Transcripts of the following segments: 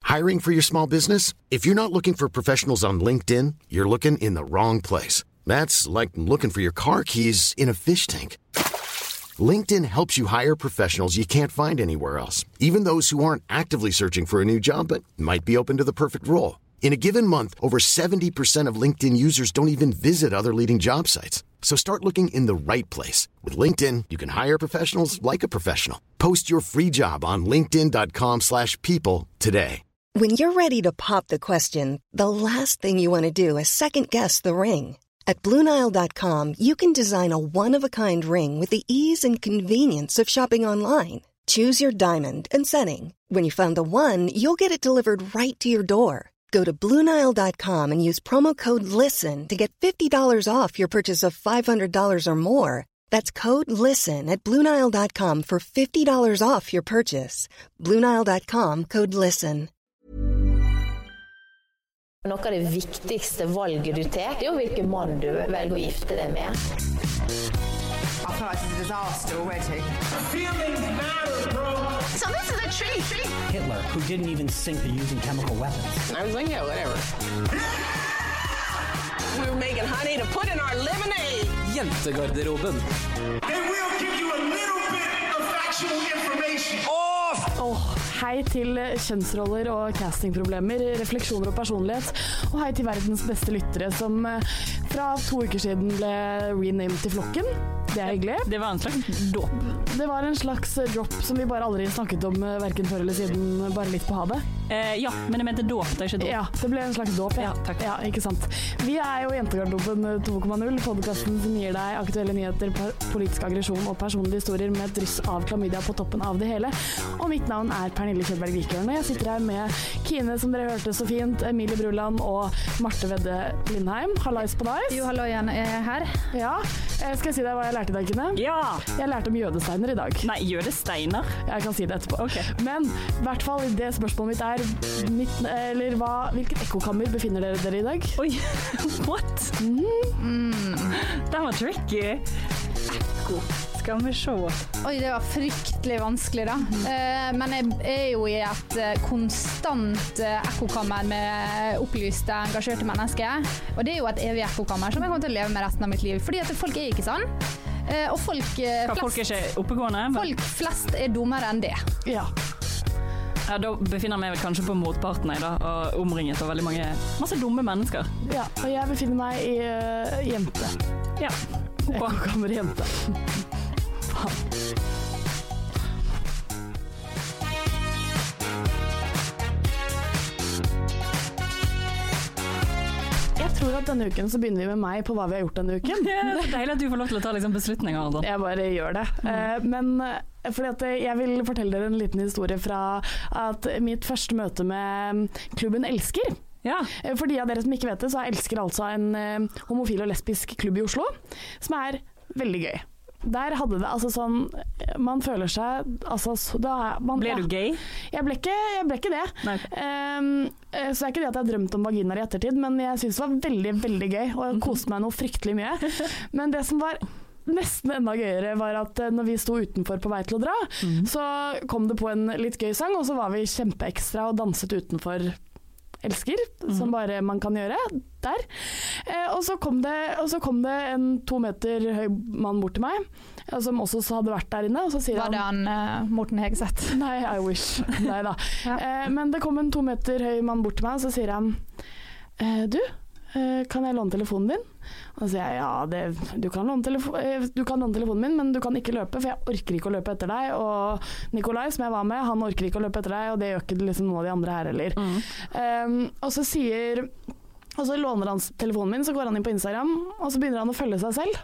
Hiring for your small business? If you're not looking for professionals on LinkedIn, you're looking in the wrong place. That's like looking for your car keys in a fish tank. LinkedIn helps you hire professionals you can't find anywhere else, even those who aren't actively searching for a new job but might be open to the perfect role. In a given month, over 70% of LinkedIn users don't even visit other leading job sites. So start looking in the right place. With LinkedIn, you can hire professionals like a professional. Post your free job on linkedin.com/people today. When you're ready to pop the question, the last thing you want to do is second-guess the ring. At BlueNile.com, you can design a one-of-a-kind ring with the ease and convenience of shopping online. Choose your diamond and setting. When you find the one, you'll get it delivered right to your door. Go to BlueNile.com and use promo code LISTEN to get $50 off your purchase of $500 or more. That's code LISTEN at BlueNile.com for $50 off your purchase. BlueNile.com, code LISTEN. Noe av det viktigste valget du tar, det hvilken mann du velger å gifte deg med. I feel like it's a disaster already. Feelings matter, bro. So this is a treat. Hitler, who didn't even think of using chemical weapons. I was like, yeah, whatever. We were making honey to put in our lemonade. Jentegarderoben. They will give you a little bit of factual information. Hei til kjønnsroller og castingproblemer, refleksjoner og personlighet, og hei til verdens beste lyttere som fra 2 uker siden ble renamed til Flokken. Det hyggelig. Det var en slags dåp. Det var en slags drop som vi bare aldri snakket om hverken før eller siden, bare litt på havet. Ja, men jeg mente dåp, det ikke dåp. Ja, det ble en slags dåp, ja. Takk. Ja, ikke sant. Vi jo Jentegarderoben 2.0, podcasten som gir deg aktuelle nyheter, politisk aggresjon og personlige historier med et dryss av klamydia på toppen av det hele. Og mitt navn Pernille Kjølberg Vikørn, og jeg sitter her med Kine, som dere hørte så fint, Emilie Bruland og Marte Vedde Lindheim. Hallais på deg. Jo, hallo igjen, her. Ja, skal jeg si deg hva jeg lærte i dag, Kine? Ja! Jeg lærte om jødesteiner i dag. Nei, jødesteiner? Jeg kan si det etterpå. Okay. Men i hvert fall det spørsmålet mitt hvilket ekkokammer befinner dere i dag? Oi, what? Det var tricky. Ekko. Skal vi se. Oi, det var fryktelig vanskelig da. Men jeg jo i et konstant ekkokammer med opplyste, engasjerte mennesker. Og det jo et evig ekkokammer som jeg kommer til å leve med resten av mitt liv. Fordi at folk ikke sånn. Og folk flest, folk ikke oppegående? Folk flest dummere enn det. Ja. Ja, da befinner jeg meg vel kanskje på motparten da, og omringet av veldig masse dumme mennesker. Ja, og jeg befinner meg i jente. Ja. Ekkokammer jente. Jeg tror at denne uken så begynner vi med meg på hva vi har gjort denne uken. Det deilig at du får lov til å ta liksom beslutninger. Da. Jeg bare gjør det. Men fordi at jeg vil fortelle dere en liten historie fra at mitt første møte med klubben Elsker. Ja. For de av dere som ikke vet det, så Elsker altså en homofil og lesbisk klubb i Oslo, som veldig gøy. Der hadde det altså sånn, man føler seg altså, ble du gay? Jeg ble ikke det. Så det ikke det at jeg har drømt om vaginaer i ettertid, men jeg synes det var veldig, veldig gøy, og jeg koste meg noe fryktelig mye. Men det som var nesten enda gøyere var at når vi sto utenfor på vei til å dra, så kom det på en litt gøy sang, og så var vi kjempeekstra og danset utenfor Elsker, som bare man kan gjøre der. Og så kom det en 2 meter høy mann bort til meg, som også hadde vært der inne, og så sier Var det han Morten Hegseth? Nei, I wish. Nei da. Men det kom en 2 meter høy mann bort til meg, og så sier han, du, kan jeg låne telefonen din? Og så sier jeg, du kan låne telefonen min, men du kan ikke løpe, for jeg orker ikke å løpe etter deg, og Nikolai, som jeg var med, han orker ikke å løpe etter deg, og det gjør ikke liksom noen av de andre her heller. Og så låner han telefonen min, så går han inn på Instagram, og så begynner han å følge seg selv.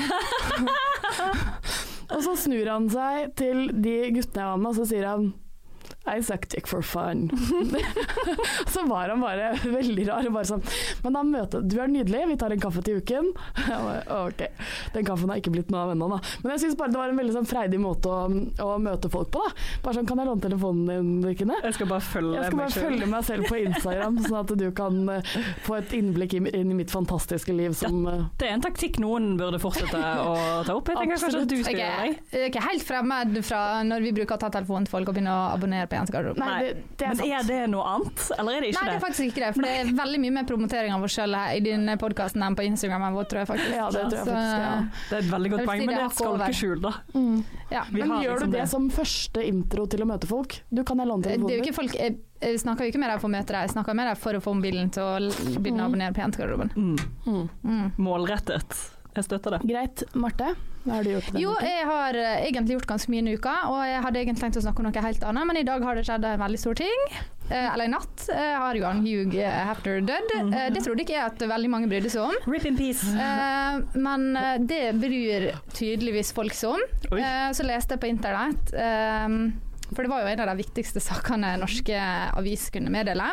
Og så snur han seg til de guttene jeg var med, og så sier han, I suck dick for fun. Så var han bare veldig rar, bare sånn, men da du nydelig, vi tar en kaffe til uken. Ok, den kaffen har ikke blitt noe av ennå da. Men jeg synes bare det var en veldig sånn freidig måte å møte folk på da. Bare sånn, kan jeg låne telefonen din, Kine? Jeg skal bare følge meg selv på Instagram, sånn at du kan få et innblikk inn i mitt fantastiske liv. Som, det en taktikk noen burde fortsette å ta opp. Jeg tenker kanskje at du skal gjøre det. Ikke helt fremmed fra når vi bruker å ta telefonen til folk og begynne å abonnere på på jentegarderoben. Nei, det Men er det noe annet, eller er det ikke Nei, det er faktisk ikke det, for det er veldig mye mer promotering av oss selv i din podcasten enn på Instagramen vår, tror jeg faktisk. Ja, det tror jeg faktisk, ja. Det er et veldig godt poeng, men det er et skalkeskjul, da. Ja. Men gjør liksom du det som første intro til å møte folk? Du kan jeg låne telefonen. Det er jo ikke folk, jeg snakker jo ikke med deg for å møte deg, jeg snakker med deg for å få mobilen til å begynne å abonnere på jentegarderoben. Målrettet. Jeg støtter det. Greit. Marte, hva har du gjort denne Jo, uken? jeg har egentlig gjort ganske mye i uka, og jeg hadde egentlig tenkt å snakke om noe helt annet, men i dag har det skjedd en veldig stor ting. Eller i natt har jo Hugh Hefner dødd. Det trodde ikke jeg at veldig mange brydde seg om. Rip in peace. Men det bryr tydeligvis folk seg om. Så leste jeg på internett, for det var jo en av de viktigste sakene norske avis kunne meddele.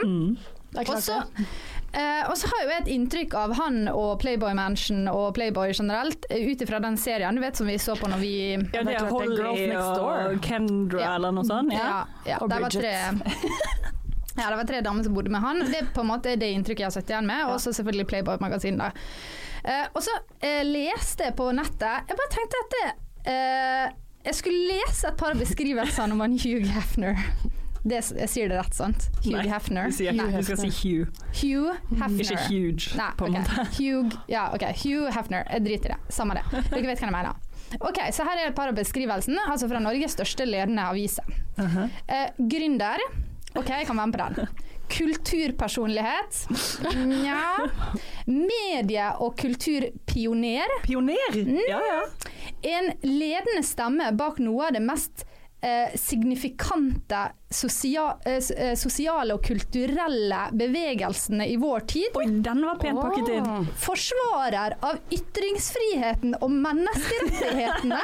Og så har jo jeg et inntrykk av han og Playboy Mansion og Playboy generelt ut ifra den serien, du vet som vi så på når vi Ja, det er Holly og Kendra eller noe sånt. Ja, og Bridget. Ja, det var 3 damer som bodde med han. Det er på en måte det inntrykket jeg har sett igjen med, og så selvfølgelig Playboy-magasin da. Og så leste jeg på nettet, jeg bare tenkte at jeg skulle lese et par beskrivelser om han Hugh Hefner. Jeg sier det rett, sant? Hugh Hefner. Du skal si Hugh. Hugh Hefner. Ikke huge, på en måte. Hugh Hefner. Jeg driter i det. Samme det. Dere vet hva jeg mener. Ok, så her er et par av beskrivelsene, altså fra Norges største ledende aviser. Gründer. Ok, jeg kan være med på den. Kulturpersonlighet. Ja. Medie- og kulturpioner. Pioner? Ja. En ledende stemme bak noe av det mest signifikante sosiale og kulturelle bevegelsene i vår tid. Oi, den var pent pakket inn. Forsvarer av ytringsfriheten og menneskerettighetene.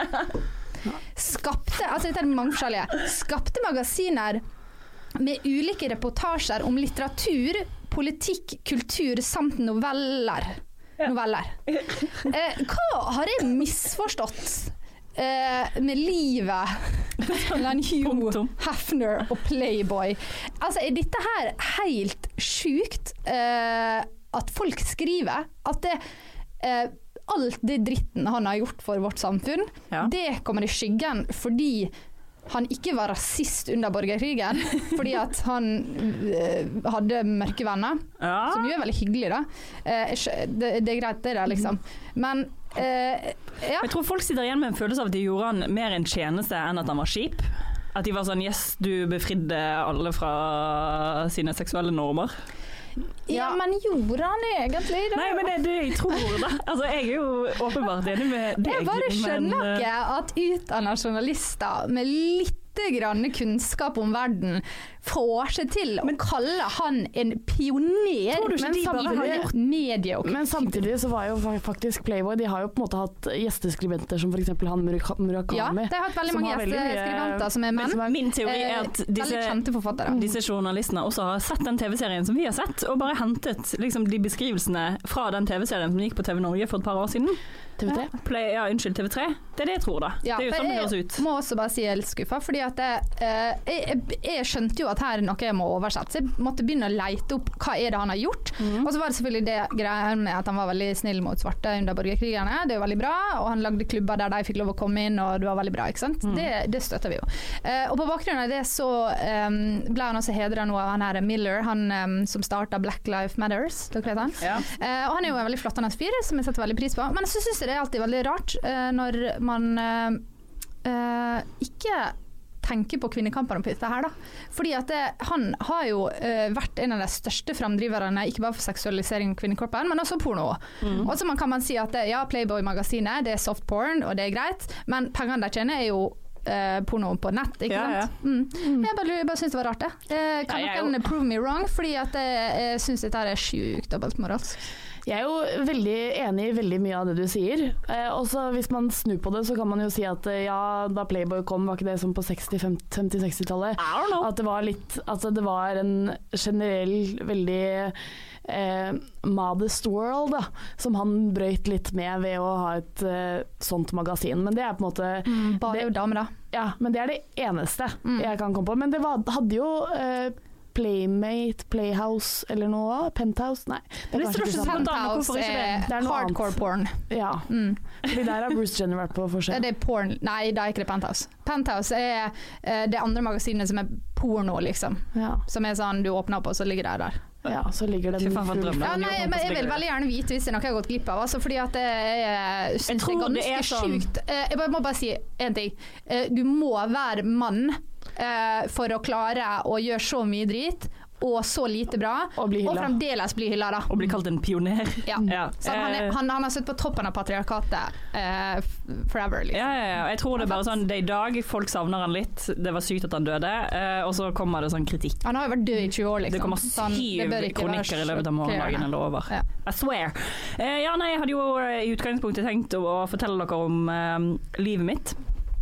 Skapte magasiner med ulike reportasjer om litteratur, politikk, kultur samt noveller. Hva har jeg misforstått med livet mellom Hugh Hefner og Playboy? Altså, er dette her helt sjukt at folk skriver at det alt det dritten han har gjort for vårt samfunn, det kommer i skyggen fordi han ikke var rasist under borgerkrigen, fordi at han hadde mørke venner, som jo er veldig hyggelig da. Det er greit det der, liksom. Men jeg tror folk sitter igjen med en følelse av at de gjorde han mer en tjeneste enn at han var kjip. At de var sånn, yes, du befridde alle fra sine seksuelle normer. Ja, men gjorde han egentlig det? Nei, men det er det jeg tror da. Altså, jeg er jo åpenbart enig med deg. Jeg bare skjønner ikke at utdannede journalister med litt grann kunnskap om verden får seg til å kalle han en pioner. Men samtidig så var jo faktisk Playboy, de har jo på en måte hatt gjesteskribenter som for eksempel han Murakami. Ja, de har hatt veldig mange gjesteskribenter som er menn. Min teori er at disse journalistene også har sett den TV-serien som vi har sett, og bare hentet liksom, de beskrivelsene fra den TV-serien som gikk på TV Norge for et par år siden. TV3? TV3. Det er det jeg tror da. Ja, det er jo sånn det høres ut. Jeg må også bare si jeg er litt skuffet, fordi at jeg skjønte jo at her er noe jeg må oversette, så jeg måtte begynne å lete opp hva er det han har gjort. Og så var det selvfølgelig det greia med at han var veldig snill mot svarte under borgerkrigerne, det er jo veldig bra, og han lagde klubber der de fikk lov å komme inn, og det var veldig bra, ikke sant? Det støtter vi jo. Og på bakgrunn av det så ble han også hedret nå av han her Miller, han som startet Black Lives Matters, dere vet han? Ja. Og han er jo en veldig flottende fyr, som jeg setter veldig pris på, men så synes jeg det er alltid veldig rart når man ikke tenker på kvinnekampen oppi dette her da. Fordi at han har jo vært en av de største framdriverne, ikke bare for seksualisering av kvinnekroppen, men også porno. Og så kan man si at ja, Playboy-magasinet, det er soft porn, og det er greit, men pengene de tjener er jo porno på nett, ikke sant? Jeg bare synes det var rart det. Kan noen prove me wrong, fordi at jeg synes dette er sjukt dobbeltmoralsk. Jeg er jo veldig enig i veldig mye av det du sier. Også hvis man snur på det, så kan man jo si at ja, da Playboy kom, var ikke det som på 50-60-tallet? At det var litt, altså det var en generell veldig modest world da, som han brøyt litt med ved å ha et sånt magasin. Men det er på en måte bare jo damer da. Ja, men det er det eneste jeg kan komme på. Men det hadde jo Playmate, Playhouse eller noe, Penthouse, nei. Penthouse er hardcore porn. Ja, fordi der har Bruce Jenner vært på forskjell. Det er porn, nei det er ikke det Penthouse. Penthouse er det andre magasinet som er porno, liksom. Ja. Som sånn, du åpner opp, og så ligger det der. Ja, så ligger det men jeg vil veldig gjerne vite hvis det er noe jeg har gått glipp av, altså, fordi at jeg synes det ganske sjukt. Jeg må bare si en ting. Du må være mann for å klare å gjøre så mye drit og så lite bra, og fremdeles bli hylla da. Og bli kalt en pioner. Ja. Så han har sittet på toppen av patriarkatet forever. Liksom. Ja. Jeg tror det er bare sånn, det er i dag, folk savner han litt, det var sykt at han døde, og så kommer det sånn kritikk. Han har jo vært død i 20 år, liksom. Det kommer 7 kronikker i løpet av morgendagen eller over. Ja. I swear. Jeg hadde jo i utgangspunktet tenkt å fortelle dere om livet mitt.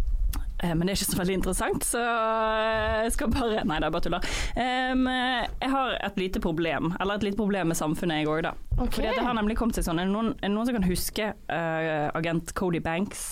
Men det er ikke så veldig interessant, så jeg skal bare... Nei, det er bare tuller. Jeg har et lite problem med samfunnet jeg også da. Okay. Fordi det har nemlig kommet seg sånn. Er det noen som kan huske agent Cody Banks?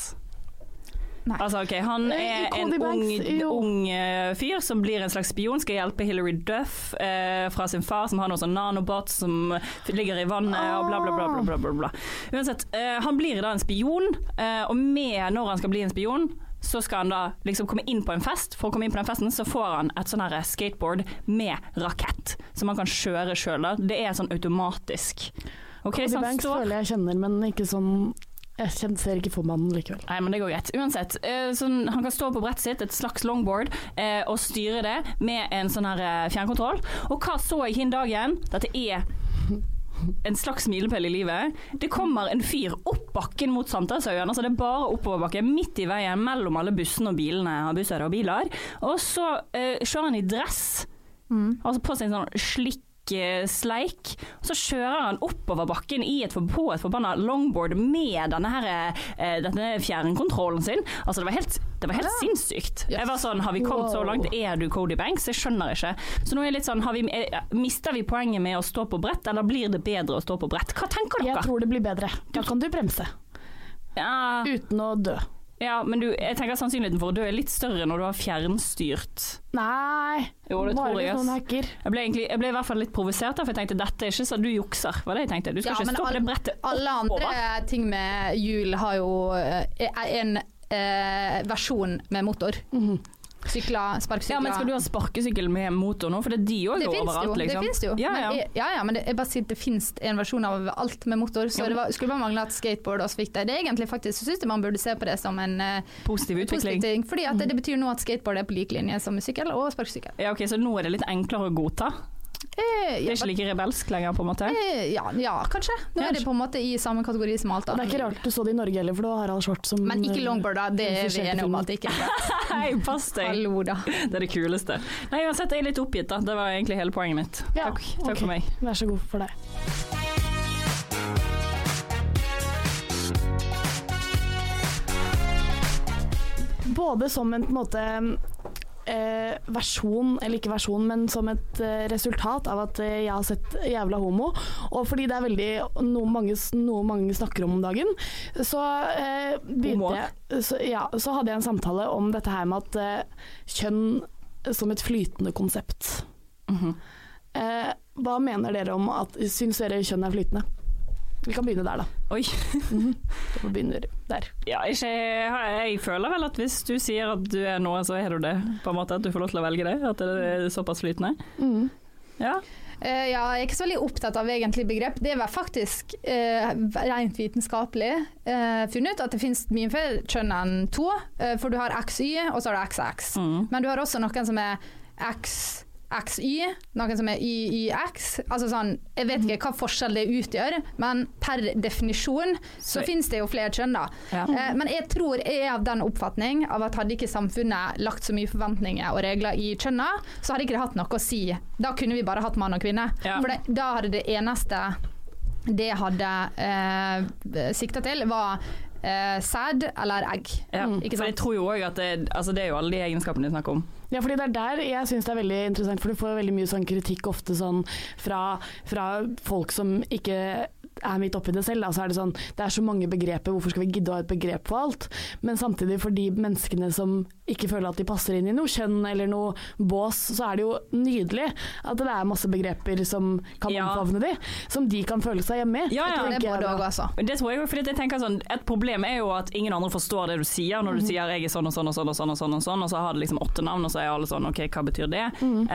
Nei. Altså, ok, han er en ung fyr som blir en slags spion, skal hjelpe Hillary Duff fra sin far, som har noen sånn nanobots som ligger i vannet og bla bla bla bla bla bla. Uansett, han blir da en spion, og når han skal bli en spion, så skal han da liksom komme inn på en fest. For å komme inn på den festen så får han et sånn her skateboard med rakett som man kan kjøre selv da. Det er sånn automatisk. Okay, Cody Banks føler jeg kjenner, men ikke sånn... Jeg ser ikke for mannen likevel. Nei, men det går greit. Uansett, sånn, han kan stå på brettet sitt, et slags longboard, og styre det med en sånn her fjernkontroll. Og hva så jeg hin dagen? Dette er en slags milepæl i livet. Det kommer en fyr opp bakken mot Sankthansøyen, altså det er bare oppoverbakke, midt i veien, mellom alle bussene og bilene, og busser og biler. Og så kjører han i dress, altså på sin sånn sleik, og så kjører han oppover bakken på et forbannet longboard med denne fjernkontrollen sin. Altså det var helt sinnssykt. Jeg var sånn, har vi kommet så langt? Er du Cody Banks? Jeg skjønner ikke. Så nå er jeg litt sånn, mister vi poenget med å stå på brett, eller blir det bedre å stå på brett? Hva tenker dere? Jeg tror det blir bedre. Da kan du bremse. Ja. Uten å dø. Ja, men jeg tenker sannsynligheten for å dø er litt større når du har fjernstyrt. Nei, jo, det bare tror jeg. Noen hacker. Jeg ble i hvert fall litt provosert, for jeg tenkte, dette er ikke så du jukser, var det jeg tenkte. Du skal ikke stå på det brettet oppover. Alle andre ting med hjul har jo en versjon med motor. Sparkesykler. Ja, men skal du ha sparkesykkel med motor nå? For det er de også overalt, liksom. Det finnes jo. Men jeg bare sier at det finnes en versjon av alt med motor, så det skulle bare mangle at skateboard også fikk det. Det er egentlig faktisk, så synes jeg man burde se på det som en positiv utvikling. Ting, fordi at det betyr nå at skateboard er på lik linje som sykkel og sparkesykkel. Ja, ok, så nå er det litt enklere å godta? Det er ikke like rebelsk lenger, på en måte? Ja, kanskje. Nå er det på en måte i samme kategori som alt annet. Det er ikke rart du så det i Norge heller, for du har Harald Schwartz som... Men ikke longboard, da. Det er vi enige om at det ikke er. Hei, pass deg. Hallo, da. Det er det kuleste. Nei, uansett, jeg er litt oppgitt, da. Det var egentlig hele poenget mitt. Ja, Takk for meg. Vær så god for deg. Både som en måte... versjon, eller ikke versjon, men som et resultat av at jeg har sett jævla homo, og fordi det er veldig noe mange snakker om dagen, så begynte jeg så hadde jeg en samtale om dette her med at kjønn som et flytende konsept. Hva mener dere om at, syns dere kjønn er flytende? Vi kan begynne der da. Oi. Vi begynner der. Ja, jeg føler vel at hvis du sier at du er noe, så er du det. På en måte at du får lov til å velge det. At det er såpass flytende. Ja. Jeg er ikke så veldig opptatt av egentlig begrep. Det var faktisk rent vitenskapelig funnet ut at det finnes mye flere kjønn enn 2. For du har XY, og så har du XX. Men du har også noen som er XY, noen som er YYX. Altså sånn, jeg vet ikke hva forskjell det utgjør, men per definisjon så finnes det jo flere kjønn da. Ja. Men jeg tror jeg er av den oppfatning av at hadde ikke samfunnet lagt så mye forventninger og regler i kjønna, så hadde ikke det hatt noe å si. Da kunne vi bare hatt mann og kvinne. Ja. For da hadde det eneste det hadde siktet til var sæd eller egg. Ja, for jeg tror jo også at det er jo alle de egenskapene de snakker om. Ja, fordi det er der jeg synes det er veldig interessant, for du får veldig mye sånn kritikk ofte sånn fra folk som ikke er midt oppi det selv, da, så det sånn, det så mange begreper, hvorfor skal vi gidde å ha et begrep for alt? Men samtidig for de menneskene som ikke føler at de passer inn i noe kjønn eller noe bås, så det jo nydelig at det masse begreper som kan omfavne de, som de kan føle seg hjemme i. Ja, det både og, altså. Det tror jeg jo, fordi jeg tenker sånn, et problem jo at ingen andre forstår det du sier, når du sier jeg sånn og sånn og sånn og sånn og sånn og sånn, og så har det liksom 8 navn, og så alle sånn, ok, hva betyr det?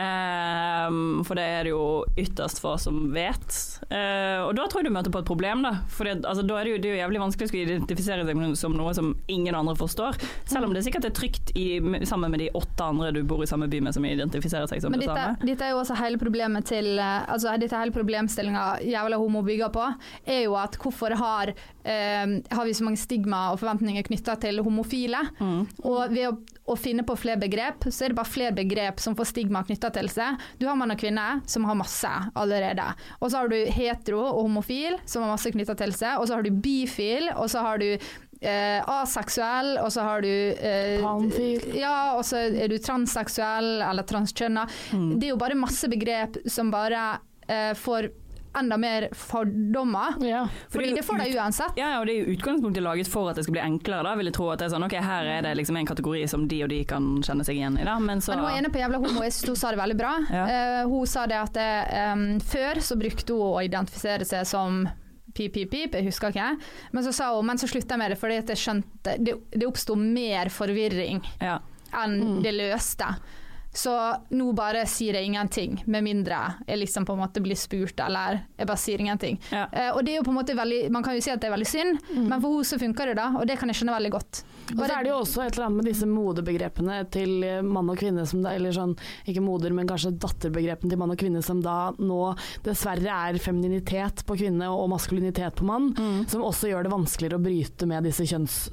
For det det jo ytterst få som vet. Og da tror jeg du møter på et problem, da. For altså, da det jo jævlig vanskelig å skulle identifisere seg som noe som ingen andre forstår. Selv om det sikkert trygt sammen med de 8 andre du bor i samme by med som identifiserer seg som det samme. Men dette jo også hele problemet til altså dette hele problemstillingen jævla homo bygger på, jo at hvorfor har vi så mange stigma og forventninger knyttet til homofile. Og ved å finne på flere begrep, så det bare flere begrep som får stigma knyttet til seg. Du har mann og kvinne som har masse allerede. Og så har du hetero og homofil som har masse knyttet til seg, og så har du bifil, og så har du aseksuell, og så har du panfil. Ja, og så du transseksuell eller transkjønna. Det jo bare masse begrep som bare får enda mer fordommer. Ja. Fordi det får de uansett. Ja, og det jo utgangspunktet laget for at det skal bli enklere, da. Vil jeg tro at det sånn, ok, her det liksom en kategori som de og de kan kjenne seg igjen i, da. Men så... Men hun ene på jævla homo, hun sa det veldig bra. Ja. Hun sa det at før så brukte hun å identifisere seg som pip, jeg husker ikke. Men så sa hun, men så sluttet jeg med det, fordi at jeg skjønte, det oppstod mer forvirring enn det løste. Så nå bare sier jeg ingenting, med mindre jeg liksom på en måte blir spurt, eller jeg bare sier ingenting. Ja. Og det jo på en måte veldig, man kan jo si at det veldig synd, men for henne så funker det da, og det kan jeg skjønne veldig godt. Og så det jo også et eller annet med disse modebegrepene til mann og kvinne, som da, eller sånn, ikke moder, men kanskje datterbegrepene til mann og kvinne, som da nå dessverre femininitet på kvinne og maskulinitet på mann, som også gjør det vanskeligere å bryte med disse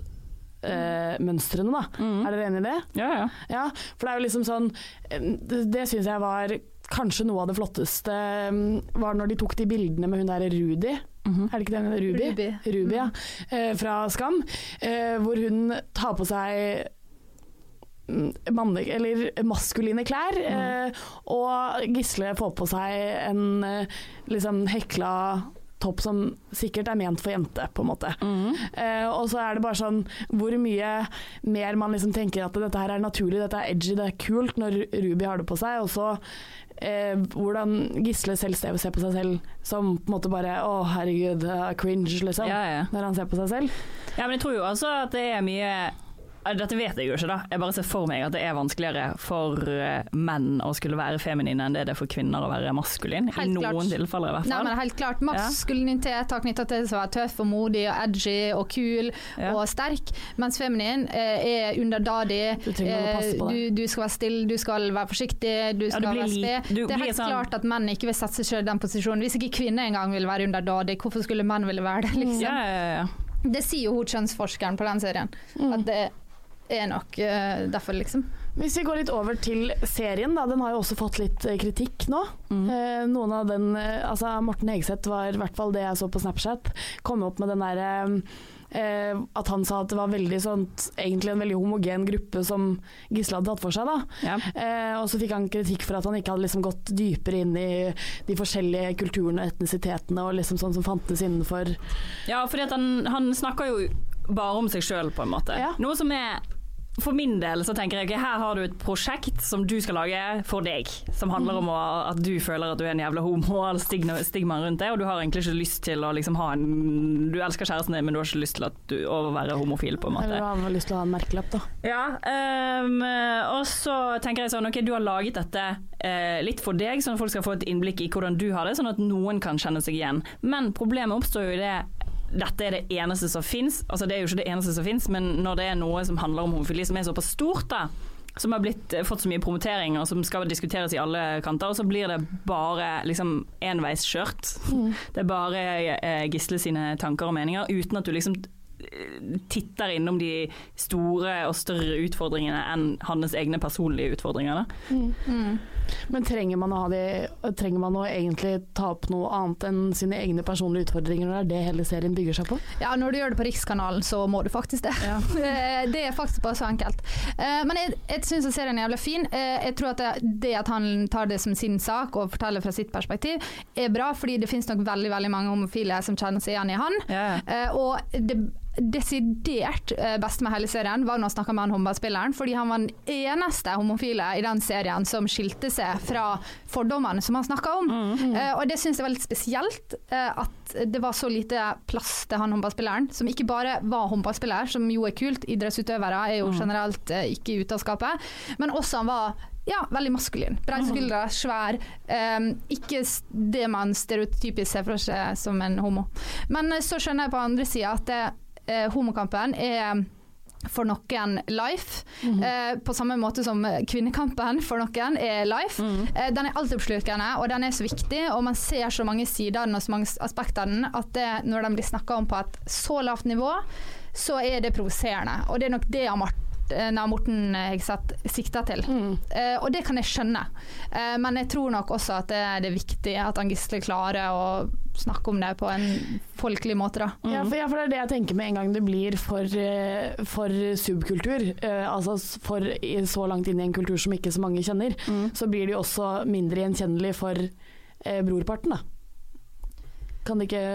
mønstrene da. Dere enig i det? Ja, for det jo liksom sånn, det synes jeg var kanskje noe av det flotteste, var når de tok de bildene med hun der Rudi. Det ikke det? Ruby, ja. Fra Skam, hvor hun tar på seg eller maskuline klær, og Gisle får på seg en liksom hekla topp som sikkert ment for jente, på en måte. Og så det bare sånn, hvor mye mer man liksom tenker at dette her naturlig, dette edgy, det kult når Ruby har det på seg, og så hvordan Gisle selv ser på seg selv som på en måte bare, herregud, cringe liksom, når han ser på seg selv. Ja, men jeg tror jo altså at det mye... Dette vet jeg jo ikke da. Jeg bare ser for meg at det vanskeligere for menn å skulle være feminine enn det for kvinner å være maskulin. I noen tilfeller i hvert fall. Nei, men helt klart. Maskulinitet har knyttet til å være tøff og modig og edgy og kul og sterk, mens feminin underdadig. Du skal være stille, du skal være forsiktig, du skal være sped. Det helt klart at menn ikke vil sette seg selv i den posisjonen. Hvis ikke kvinner engang vil være underdadig, hvorfor skulle menn ville være det, liksom? Det sier jo kjønnsforskeren på den serien. At det nok derfor, liksom. Hvis vi går litt over til serien, da, den har jo også fått litt kritikk nå. Noen av den, altså Morten Hegseth var i hvert fall det jeg så på Snapchat, kom opp med den der at han sa at det var veldig sånt, egentlig en veldig homogen gruppe som Gisle hadde tatt for seg da. Og så fikk han kritikk for at han ikke hadde liksom gått dypere inn i de forskjellige kulturene og etnisitetene og liksom sånn som fantes innenfor. Ja, fordi at han snakker jo bare om seg selv på en måte. Noe som for min del så tenker jeg, okay, her har du et prosjekt som du skal lage for deg, som handler om at du føler at du en jævla homo, og stigma rundt det, og du har egentlig ikke lyst til å liksom du elsker kjæresten din, men du har ikke lyst til å være homofil på en måte. Eller du har lyst til å ha en merkelapp da. Ja, og så tenker jeg sånn, ok, du har laget dette litt for deg, sånn at folk skal få et innblikk i hvordan du har det, sånn at noen kan kjenne seg igjen. Men problemet oppstår jo i det dette det eneste som finnes, altså det jo ikke det eneste som finnes, men når det noe som handler om homofili som såpass stort da, som har fått så mye promotering og som skal diskuteres i alle kanter, og så blir det bare liksom enveiskjørt. Det bare Gisle sine tanker og meninger, uten at du liksom titter innom de store og større utfordringene enn hans egne personlige utfordringer. Men trenger man å egentlig ta opp noe annet enn sine egne personlige utfordringer når det hele serien bygger seg på? Ja, når du gjør det på Rikskanalen, så må du faktisk det. Ja. Det faktisk bare så enkelt. Men jeg synes at serien jævlig fin. Jeg tror at det at han tar det som sin sak og forteller fra sitt perspektiv, er bra, fordi det finnes nok veldig, veldig mange homofile som kjenner seg igjen i han. Og det desidert beste med hele serien var når han snakket med han håndballspilleren, fordi han var den eneste homofile i den serien som skilte seg fra fordommene som han snakket om. Og det synes jeg var litt spesielt, at det var så lite plass til han håndballspilleren, som ikke bare var håndballspiller, som jo er kult, idrettsutøvere er jo generelt ikke ute av skapet, men også han var veldig maskulin. Breiskuldre, svær. Ikke det man stereotypisk ser for seg som en homo. Men så skjønner jeg på andre siden at homokampen er for noen life, på samme måte som kvinnekampen for noen er life. Den er altoppslukende, og den er så viktig, og man ser så mange sider og så mange aspekter av den, at når den blir snakket om på et så lavt nivå, så er det provoserende. Og det er nok det Morten Hegseth sikter til. Og det kan jeg skjønne. Men jeg tror nok også at det er viktig at Gisle klarer å snakke om det på en folkelig måte. Da. Ja, for det er det jeg tenker med en gang det blir for subkultur, altså for så langt inn i en kultur som ikke så mange kjenner, så blir det jo også mindre gjenkjennelig for brorparten. Da. Kan det ikke...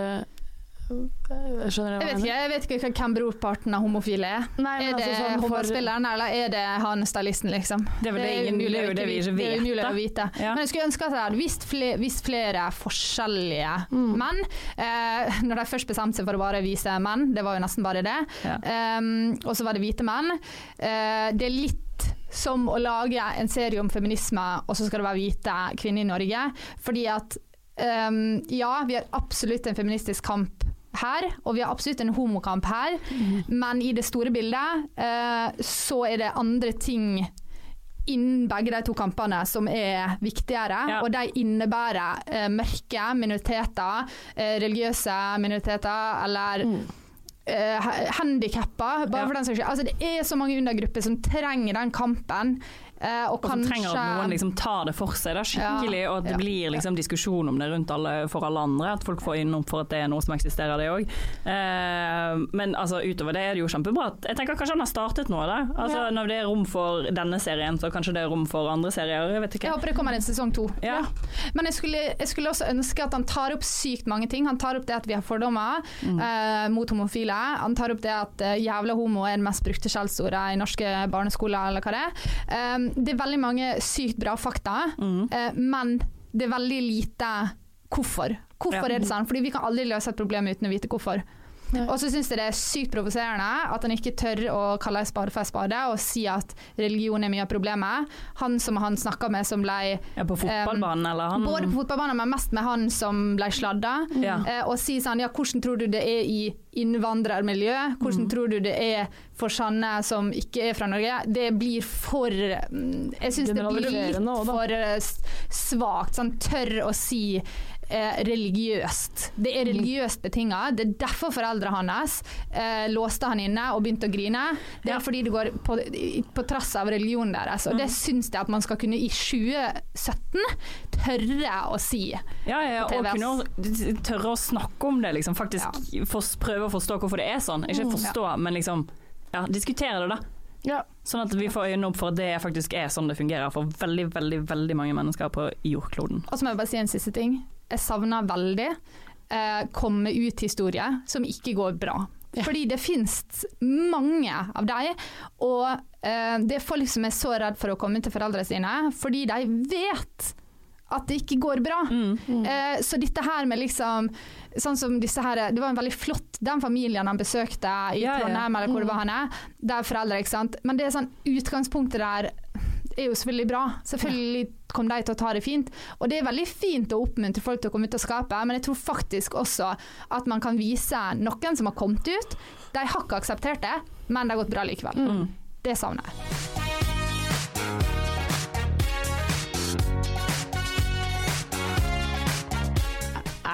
Jeg vet ikke hvem brorparten av homofile er. Nei, er det sånn håndballspilleren, eller er det han stylisten, liksom? Det er umulig å vite. Ja. Men jeg skulle ønske at jeg hadde vist flere forskjellige menn. Når de først bestemte seg for å bare vise menn, det var jo nesten bare det. Og så var det hvite menn. Det er litt som å lage en serie om feminisme, og så skal det være hvite kvinner i Norge. Fordi at vi har absolutt en feministisk kamp her, og vi har absolutt en homokamp her, men i det store bildet så er det andre ting innen begge de to kampene som er viktigere, og de innebærer mørke minoriteter, religiøse minoriteter, eller handicapper, bare for den saks skyld. Altså, det er så mange undergrupper som trenger den kampen, og som trenger at noen liksom tar det for seg skikkelig, og at det blir liksom diskusjon om det rundt for alle andre, at folk får innom for at det er noe som eksisterer det også. Men altså, utover det er det jo kjempebra. Jeg tenker kanskje han har startet noe da. Altså, når det er rom for denne serien, så kanskje det er rom for andre serier, jeg vet ikke. Jeg håper det kommer en sesong 2. Men jeg skulle også ønske at han tar opp sykt mange ting. Han tar opp det at vi har fordommer mot homofile. Han tar opp det at jævla homo er den mest brukte skjellsordet i norske barneskoler, eller hva det er. Det er veldig mange sykt bra fakta, men det er veldig lite hvorfor. Hvorfor er det sånn? Fordi vi kan aldri løse et problem uten å vite hvorfor. Og så synes jeg det er sykt provoserende at han ikke tør å kalle en spade for en spade og si at religion er mye av problemet. Han som han snakket med som ble... på fotballbanen, eller han? Både på fotballbanen, men mest med han som ble sladda. Og si sånn, hvordan tror du det er i innvandrermiljø? Hvordan tror du det er for sånne som ikke er fra Norge? Det blir for... Jeg synes det blir litt for svagt. Sånn tør å si religiøst. Det er religiøst betinget. Det er derfor foreldre hans låste han inne og begynte å grine. Det er fordi det går på trass av religionen deres. Og det synes jeg at man skal kunne i 2017 tørre å si. Og kunne tørre å snakke om det, liksom. Faktisk prøve å forstå hvorfor det er sånn. Ikke forstå, men liksom diskutere det da. Sånn at vi får øynene opp for at det faktisk er sånn det fungerer for veldig, veldig, veldig mange mennesker på jordkloden. Og så må jeg bare si en siste ting. Jeg savner veldig komme ut historier som ikke går bra. Fordi det finnes mange av dem, og det er folk som er så redd for å komme til foreldre sine, fordi de vet at det ikke går bra. Så dette her med liksom sånn som disse her, det var en veldig flott den familien han besøkte i Trondheim eller hvor det var han er, det er foreldre, ikke sant? Men det er sånn utgangspunktet der er jo selvfølgelig bra. Selvfølgelig kom de til å ta det fint. Og det er veldig fint å oppmuntre folk til å komme ut og skape, men jeg tror faktisk også at man kan vise noen som har kommet ut. De har ikke akseptert det, men det har gått bra likevel. Det savner jeg.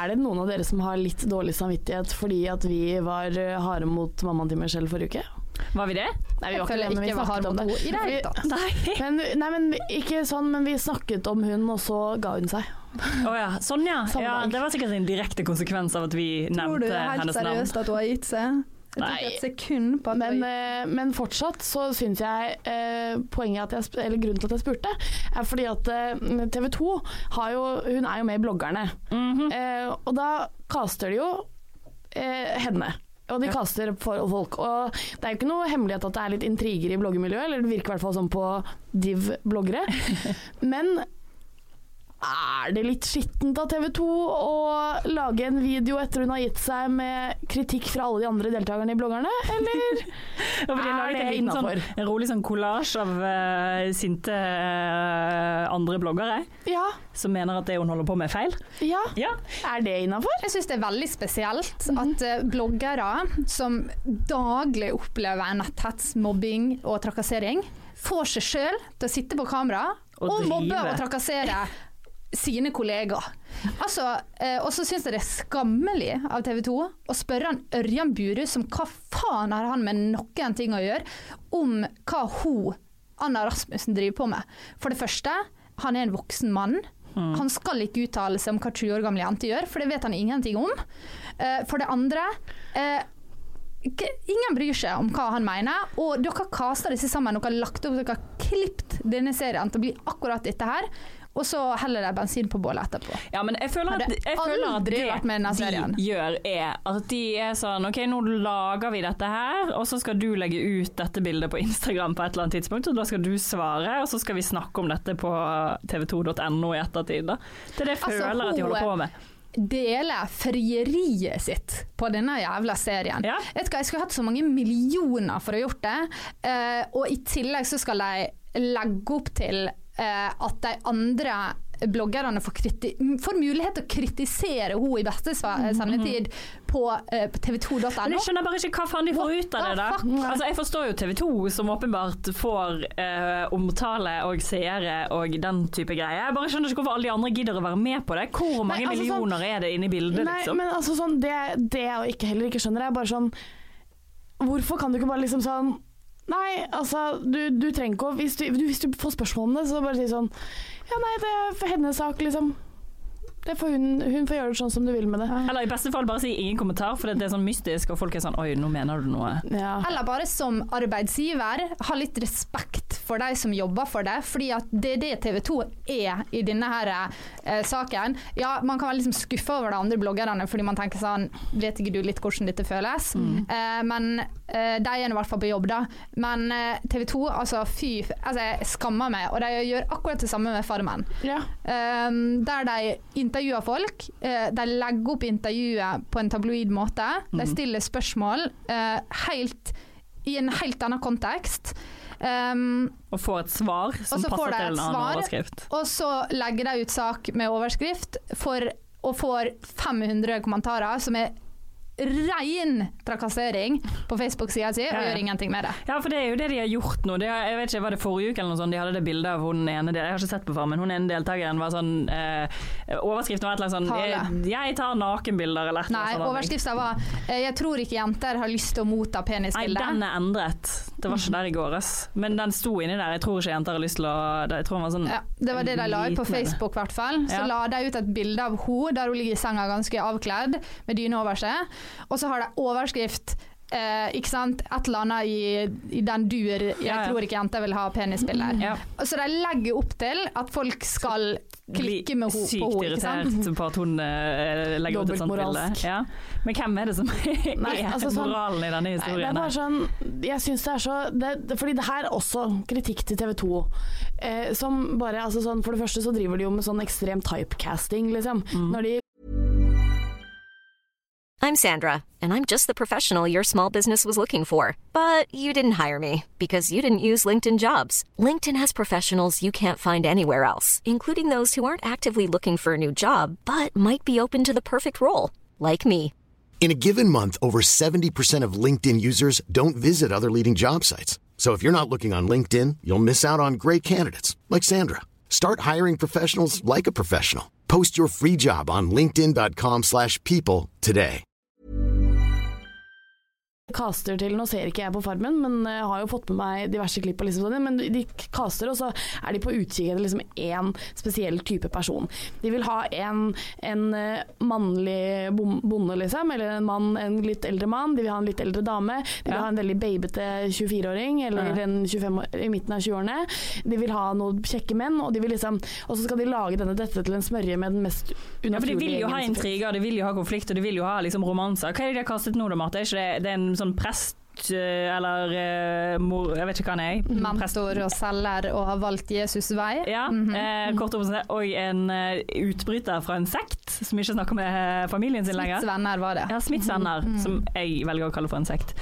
det noen av dere som har litt dårlig samvittighet fordi at vi var harde mot mammaen til Michelle forrige uke? Var vi det? Nei, vi var ikke det, men vi snakket om det. Nei, men ikke sånn, men vi snakket om hun, og så ga hun seg. Sånn ja. Det var sikkert en direkte konsekvens av at vi nevnte hennes navn. Tror du helt seriøst at hun har gitt seg? Jeg tok et sekund på at men fortsatt så synes jeg poenget eller grunnen til at jeg spurte er fordi at TV 2 hun er jo med i bloggerne og da caster de jo henne og de kaster for folk, og det er jo ikke noe hemmelighet at det er litt intriger i bloggemiljøet, eller det virker i hvert fall sånn på div-bloggere, men er det litt skittent av TV 2 å lage en video etter hun har gitt seg med kritikk fra alle de andre deltakerne i bloggerne, eller er det innenfor? En rolig sånn collage av sinte andre bloggere som mener at det hun holder på med feil. Ja. Er det innenfor? Jeg synes det er veldig spesielt at bloggere som daglig opplever netthets, mobbing og trakassering, får seg selv til å sitte på kamera og mobbe og trakassere sine kollegaer. Altså, og så synes jeg det er skammelig av TV 2 å spørre han Ørjan Burhus om hva faen har han med noen ting å gjøre, om hva Anna Rasmussen driver på med. For det første, han er en voksen mann. Han skal ikke uttale seg om hva 20 år gamle jente gjør, for det vet han ingenting om. For det andre, ingen bryr seg om hva han mener, og dere har kastet disse sammen, dere har lagt opp, dere har klippet denne serien til å bli akkurat dette her, og så heller det bensin på bålet etterpå. Ja, men jeg føler at det de gjør er at de er sånn, ok, nå lager vi dette her, og så skal du legge ut dette bildet på Instagram på et eller annet tidspunkt, og da skal du svare, og så skal vi snakke om dette på tv2.no i ettertid. Da. Det er det jeg føler at de holder på med. Deler frieriet sitt på denne jævla serien. Jeg skulle hatt så mange millioner for å gjort det, og i tillegg så skal de legge opp til at de andre bloggerne får mulighet til å kritisere hun i beste sendetid på tv2.no. Men jeg skjønner bare ikke hva faen de får ut av det da. Altså, jeg forstår jo TV 2 som åpenbart får omtale og seere og den type greier. Jeg bare skjønner ikke hvorfor alle de andre gidder å være med på det. Hvor mange millioner er det inne i bildet, liksom? Men altså sånn, det jeg heller ikke skjønner er bare sånn, hvorfor kan du ikke bare liksom sånn, nei, altså, du trenger ikke å, hvis du får spørsmål om det, så bare si sånn, ja nei, det er for hennes sak, liksom. Det får hun får gjøre det sånn som du vil med det. Eller i beste fall bare si ingen kommentar, for det er sånn mystisk, og folk er sånn, oi, nå mener du noe. Eller bare som arbeidsgiver, ha litt respekt for de som jobber for det, fordi at det er det TV 2 er i denne her saken. Ja, man kan være liksom skuffa over de andre bloggerne, fordi man tenker sånn, vet ikke du litt hvordan dette føles? Men de er i hvert fall på jobb da. Men TV 2, altså jeg skammer meg, og de gjør akkurat det samme med Farmen. Der de intervjuer folk, de legger opp intervjuet på en tabloid måte, de stiller spørsmål i en helt annen kontekst, og får et svar som passer til en annen overskrift, og så legger de ut sak med overskrift og får 500 kommentarer som er rein trakassering på Facebook-siden sin, og gjør ingenting med det. Ja, for det er jo det de har gjort nå. Jeg vet ikke, var det forrige uke eller noe sånt, de hadde det bildet av hun ene, jeg har ikke sett på Farmen, hun ene deltakeren var sånn, overskriften var et eller annet sånn, jeg tar nakenbilder eller et eller annet. Nei, overskriften var, jeg tror ikke jenter har lyst til å motta penisbilder. Nei, den er endret. Det var ikke der i går, men den sto inni der. Jeg tror ikke jenter har lyst til å, jeg tror den var sånn. Ja, det var det de la ut på Facebook i hvert fall. Så la de ut et bilde av hun, der hun ligger i senga ganske avkledd, med dyne over seg. Og så har de overskrift ikke sant, et eller annet i den dur, jeg tror ikke jenter vil ha penisbilder. Så de legger opp til at folk skal klikke med henne på henne. Sykt irritert på at hun legger ut et sånt bilde. Men hvem er det som er moralen i denne historien? Det er bare sånn, jeg synes det er så, fordi det her er også kritikk til TV 2, som bare, altså sånn, for det første så driver de jo med sånn ekstrem typecasting, liksom, når de I'm Sandra, and I'm just the professional your small business was looking for. But you didn't hire me, because you didn't use LinkedIn Jobs. LinkedIn has professionals you can't find anywhere else, including those who aren't actively looking for a new job, but might be open to the perfect role, like me. In a given month, over 70% of LinkedIn users don't visit other leading job sites. So if you're not looking on LinkedIn, you'll miss out on great candidates, like Sandra. Start hiring professionals like a professional. Post your free job on linkedin.com/people today. Caster til, nå ser ikke jeg på Farmen, men jeg har jo fått med meg diverse klipp, liksom, men de caster, og så de på utkikk etter liksom en spesiell type person. De vil ha en mannlig bonde, liksom, eller en litt eldre mann, de vil ha en litt eldre dame, de vil ha en veldig babete 24-åring, eller en 25 i midten av 20-årene. De vil ha noen kjekke menn, og de vil liksom, og så skal de lage dette til en smørje med den mest unaturlige. Ja, for de vil jo ha intriger, de vil jo ha konflikt, og de vil jo ha liksom romanser. Hva de har kastet nå da, Marte? Det er en sånn prest eller mor, jeg vet ikke hva han er. Mentor og selger og har valgt Jesus vei. Ja, kort om og en utbryter fra en sekt som ikke snakker med familien sin lenger. Smiths venner var det. Ja, Smiths venner, som jeg velger å kalle for en sekt.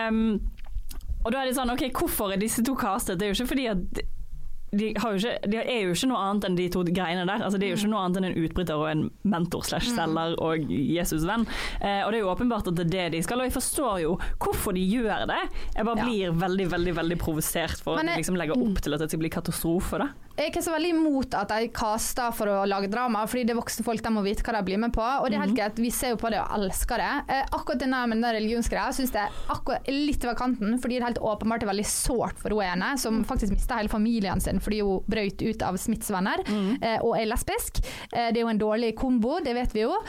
Og da det sånn, ok, hvorfor disse to castet? Det er jo ikke fordi at de er jo ikke noe annet enn de to greiene der. Altså, det er jo ikke noe annet enn en utbryter og en mentor/selger og Jesus-venn. Og det er jo åpenbart at det er det de skal, og jeg forstår jo hvorfor de gjør det. Jeg bare blir veldig, veldig, veldig provosert for at de liksom legger opp til at det skal bli katastrofe da. Jeg er ikke så veldig imot at de kaster for å lage drama, fordi det er voksne folk, de må vite hva de blir med på, og det er helt greit, vi ser jo på det og elsker det. Akkurat den religionsgreia synes jeg akkurat litt ved kanten, fordi det er helt åpenbart det er veldig sårt for henne, som faktisk mistet hele familien sin fordi hun brøt ut av Smiths venner, og er lesbisk. Det er jo en dårlig kombo, det vet vi jo.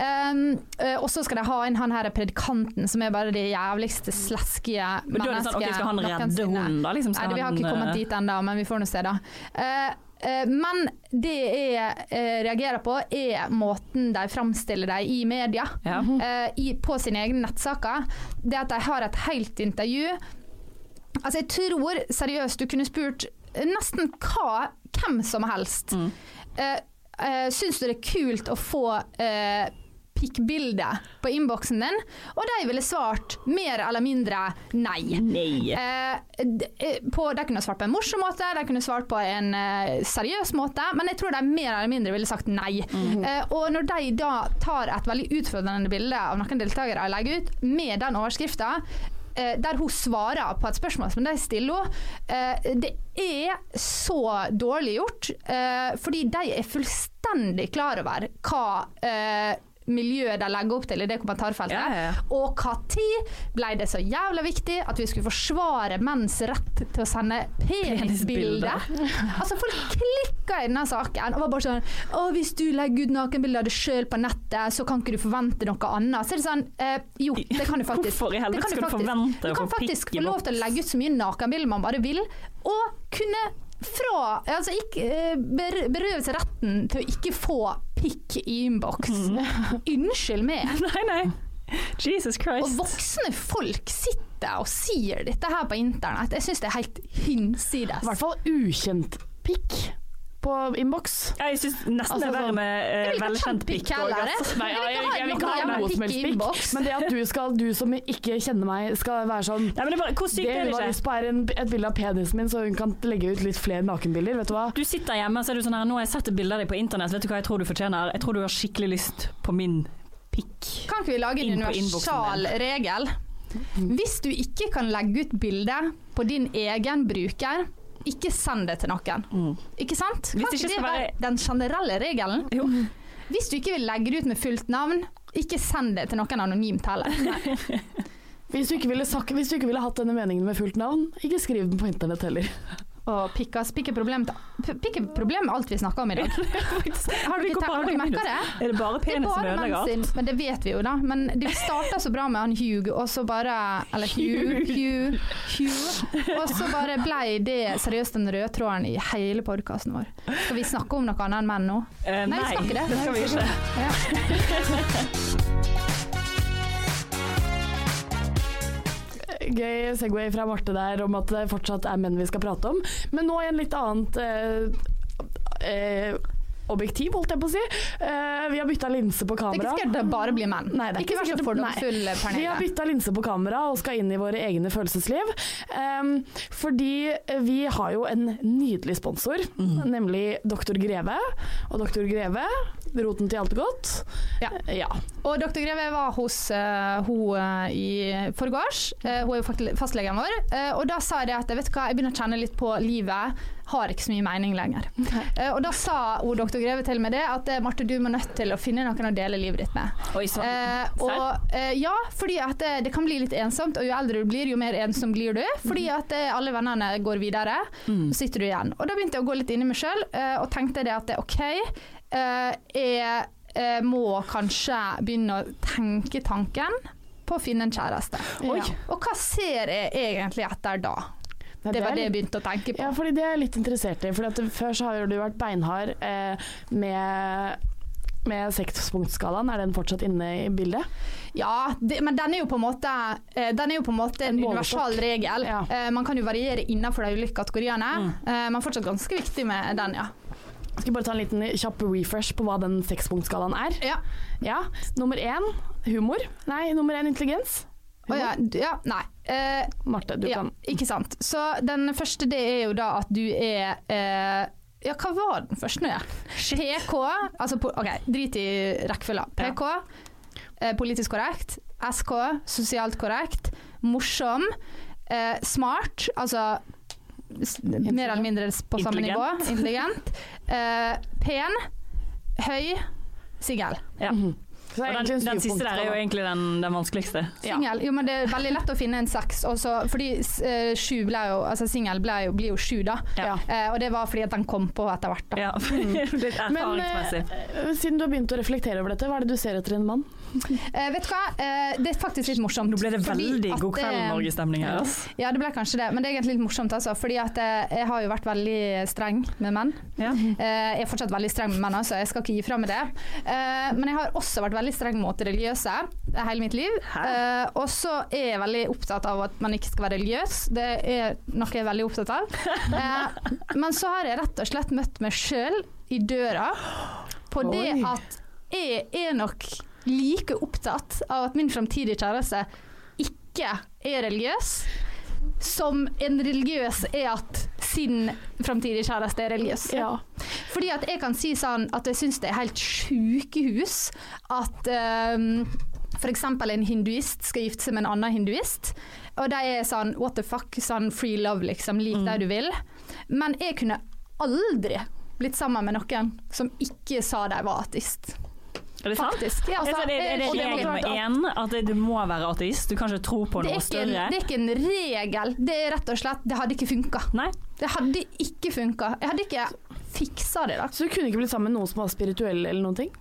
Og så skal de ha inn han her predikanten, som er bare det jævligste sleskige mennesket. Men da er det sånn, ok, skal han redde hunden da? Liksom, nei, vi har ikke kommet dit enda, men vi får nå se da. Men det jeg reagerer på er måten de fremstiller deg i media, på sine egne nettsaker. Det at de har et helt intervju. Altså jeg tror seriøst du kunne spurt nesten hvem som helst. Syns du det er kult å få pikkbilde på innboksen din? Og de ville svart mer eller mindre nei. De kunne svart på en morsom måte, de kunne svart på en seriøs måte, men jeg tror de mer eller mindre ville sagt nei. Og når de da tar et veldig utfordrende bilde av noen deltakere og legger ut med den overskriften, der hun svarer på et spørsmål som de stiller, det er så dårlig gjort, fordi de er fullstendig klar over hva miljøet de legger opp til i det kommentarfeltet, og hva tid ble det så jævla viktig at vi skulle forsvare menns rett til å sende penisbilder. Altså folk klikker i denne saken og var bare sånn, hvis du legger ut nakenbilder av deg selv på nettet, så kan ikke du forvente noe annet. Så er det sånn, jo, det kan du faktisk. Hvorfor i helvete skal du forvente du kan faktisk få lov til å legge ut så mye nakenbilder man bare vil, og kunne berøve seg retten til å ikke få pikk i inbox. Unnskyld meg. Nei. Jesus Christ. Og voksne folk sitter og sier dette her på internett. Jeg synes det er helt hinsides. I hvert fall ukjent pikk på inbox. Ja, jeg synes nesten det er verre med velkjent pikk. Nei, jeg vil ikke ha noe som helst pikk. Men det at du som ikke kjenner meg, skal være sånn, nei, men hvor sykt det hun har lyst på et bilde av penisen min, så hun kan legge ut litt flere nakenbilder, vet du hva? Du sitter hjemme, så er du sånn her, nå har jeg sett et bilde av deg på internett, vet du hva jeg tror du fortjener? Jeg tror du har skikkelig lyst på min pikk. Kan ikke vi lage en universal regel? Hvis du ikke kan legge ut bilde på din egen bruker, ikke send det til noen. Ikke sant? Kan ikke det være den generelle regelen? Jo. Hvis du ikke vil legge det ut med fullt navn, ikke send det til noen anonymt heller. Hvis du ikke ville hatt denne meningen med fullt navn, ikke skriv den på internett heller. Og pikk er problem med alt vi snakker om i dag. Har du merket det? Er det bare penis som ødelegger alt? Men det vet vi jo da. Men det startet så bra med han Hugh, og så bare Hugh. Og så bare ble det seriøst den røde tråden i hele podcasten vår. Skal vi snakke om noe annet enn menn nå? Nei, vi skal ikke det. Det skal vi ikke. Gøy segway fra Marte der om at det fortsatt er menn vi skal prate om, men nå i en litt annet objektiv, holdt jeg på å si. Vi har byttet linse på kamera. Det er ikke sikkert det bare blir menn. Nei, det er ikke sikkert fordomsfull, Pernille. Vi har byttet linse på kamera og skal inn i våre egne følelsesliv. Fordi vi har jo en nydelig sponsor, nemlig Dr. Greve. Og Dr. Greve, roten til alt godt. Ja. Og Dr. Greve var hos hun i forgårs. Hun er jo fastlegen vår. Og da sa jeg at vet du hva, jeg begynner å kjenne litt på livet. har ikke så mye mening lenger. Og da sa Dr. Greve til meg det, at Marte, du må nødt til å finne noen å dele livet ditt med. Oi, ja, fordi at det kan bli litt ensomt, og jo eldre du blir, jo mer ensom blir du, fordi at alle vennene går videre, så sitter du igjen. Og da begynte jeg å gå litt inn i meg selv, og tenkte det at ok, jeg må kanskje begynne å tenke tanken på å finne en kjæreste. Og hva ser jeg egentlig etter da? Det var det jeg begynte å tenke på. Ja, fordi det er jeg litt interessert i. For før så har du vært beinhard med 6-punktskalaen. Er den fortsatt inne i bildet? Ja, men den er jo på en måte en universal regel. Ja. Man kan jo variere innenfor de ulike kategoriene. Men fortsatt ganske viktig med den, ja. Jeg skal bare ta en liten kjapp refresh på hva den 6-punktskalaen er. Ja. Nummer 1, humor. Nei, nummer 1, intelligens. Nei. Marte, du kan. Ikke sant. Så den første, det er jo da at du er hva var den første nå? PK, altså drit i rekkefølgen. PK, politisk korrekt. SK, sosialt korrekt. Morsom. Smart, altså mer eller mindre på samme nivå. Intelligent. Pen. Høy. Singel. Ja. Og den siste der er jo egentlig den vanskeligste. Singel, jo, men det er veldig lett å finne en 6 også, fordi 7 ble jo, altså singel blir jo 7 da. Og det var fordi at den kom på etter hvert da. Litt erfaringsmessig. Men siden du har begynt å reflektere over dette, hva er det du ser etter en mann? Vet du hva, det er faktisk litt morsomt. Nå ble det veldig god kveld Norge-stemning her. Ja, det ble kanskje det, men det er egentlig litt morsomt altså, fordi at jeg har jo vært veldig streng med menn. Jeg er fortsatt veldig streng med menn, altså, jeg skal ikke gi fra med det. Men jeg har også vært veldig streng mot religiøse hele mitt liv. Og så er jeg veldig opptatt av at man ikke skal være religiøs. Det er noe jeg er veldig opptatt av. Men så har jeg rett og slett møtt meg selv i døra på det at jeg er nok like opptatt av at min fremtidige kjæreste ikke er religiøs, som en religiøs er at sin fremtidige kjæreste er religiøs. Fordi at jeg kan si sånn at jeg synes det er helt sykehus at for eksempel en hinduist skal gifte seg med en annen hinduist, og det er sånn what the fuck, sånn free love liksom, lik det du vil. Men jeg kunne aldri blitt sammen med noen som ikke sa de var ateist. Er det sant? Faktisk. Ja, altså, er det regel med en at du må være ateist? Du kan ikke tro på noe større? Det er ikke en regel. Det er rett og slett, det hadde ikke funket. Nei. Det hadde ikke funket. Jeg hadde ikke fiksa det da. Så du kunne ikke blitt sammen med noen som var spirituell eller noen ting?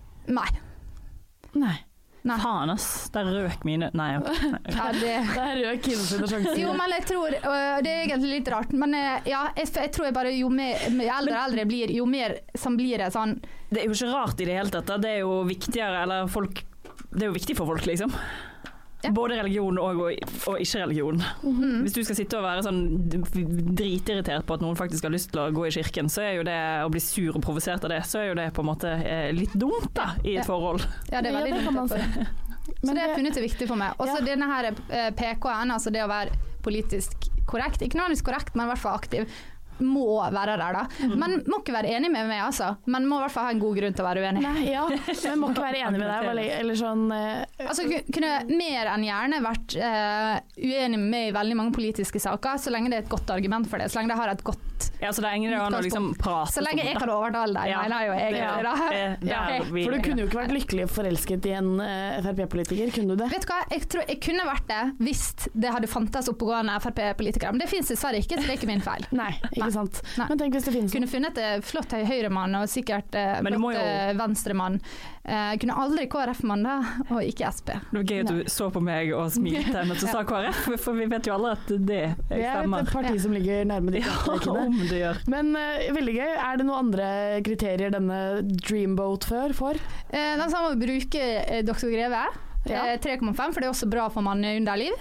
Nei. Faen ass, der røk mine. Nei. Der røk Kine sine sjanser. Jo, men jeg tror, det er egentlig litt rart, men jeg tror jeg bare jo eldre jeg blir, jo mer som blir det sånn. Det er jo ikke rart i det hele tatt, det er jo viktigere, eller folk, det er jo viktig for folk liksom. Både religion og ikke religion. Hvis du skal sitte og være sånn dritirritert på at noen faktisk har lyst til å gå i kirken, så er jo det å bli sur og provosert av det, så er jo det på en måte litt dumt da, i et forhold. Ja, det er veldig dumt. Så det er funnet viktig for meg. Og så denne her PK-en, altså det å være politisk korrekt, ikke nødvendigvis korrekt, men i hvert fall aktiv, må være der da. Man må ikke være enig med meg altså, man må i hvert fall ha en god grunn til å være uenig. Men må ikke være enig med deg, eller sånn altså kunne mer enn gjerne vært uenig med meg i veldig mange politiske saker, så lenge det er et godt argument for det, så lenge det har et godt så det er ingen å liksom prate. Så lenge jeg kan overtale deg, mener jo egentlig da. For du kunne jo ikke vært lykkelig forelsket i en FrP-politiker, kunne du det? Vet du hva, jeg tror jeg kunne vært det hvis det hadde fantes oppegående FrP-politikere, men det finnes dessverre ikke, så det er ikke min feil. Nei, ikke sant. Men tenk hvis det finnes kunne funnet et flott høyremann og sikkert flott venstremann. Kunne aldri KrF-mann da, og ikke SP. Det var gøy at du så på meg og smilte mens du sa KrF, for vi vet jo alle at det stemmer. Det er et parti som ligger nærme de om det gjør. Men veldig gøy. Er det noen andre kriterier denne Dreamboat får? Den må bruke Dr. Greve. 3,5, for det er også bra for manneunderliv.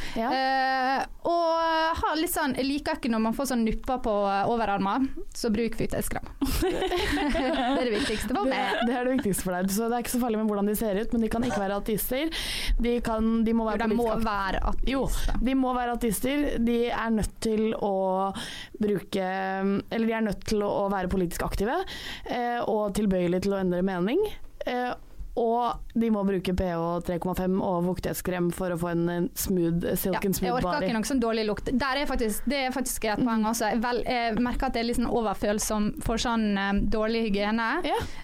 Og ha litt sånn, jeg liker ikke når man får sånn nupper på overarmer, så bruk fuktighetskrem. Det er det viktigste for meg. Det er det viktigste for deg, så det er ikke så farlig med hvordan de ser ut, men de kan ikke være ateister. De må være ateister. Jo, de må være ateister. De er nødt til å bruke, eller de er nødt til å være politisk aktive, og tilbøyelige til å endre mening. Og de må bruke pH 3,5 og fuktighetskrem for å få en smooth, silken smooth body. Jeg orker ikke noe sånn dårlig lukt. Det er faktisk et poeng også. Jeg merker at det er litt sånn overfølsom for sånn dårlig hygiene.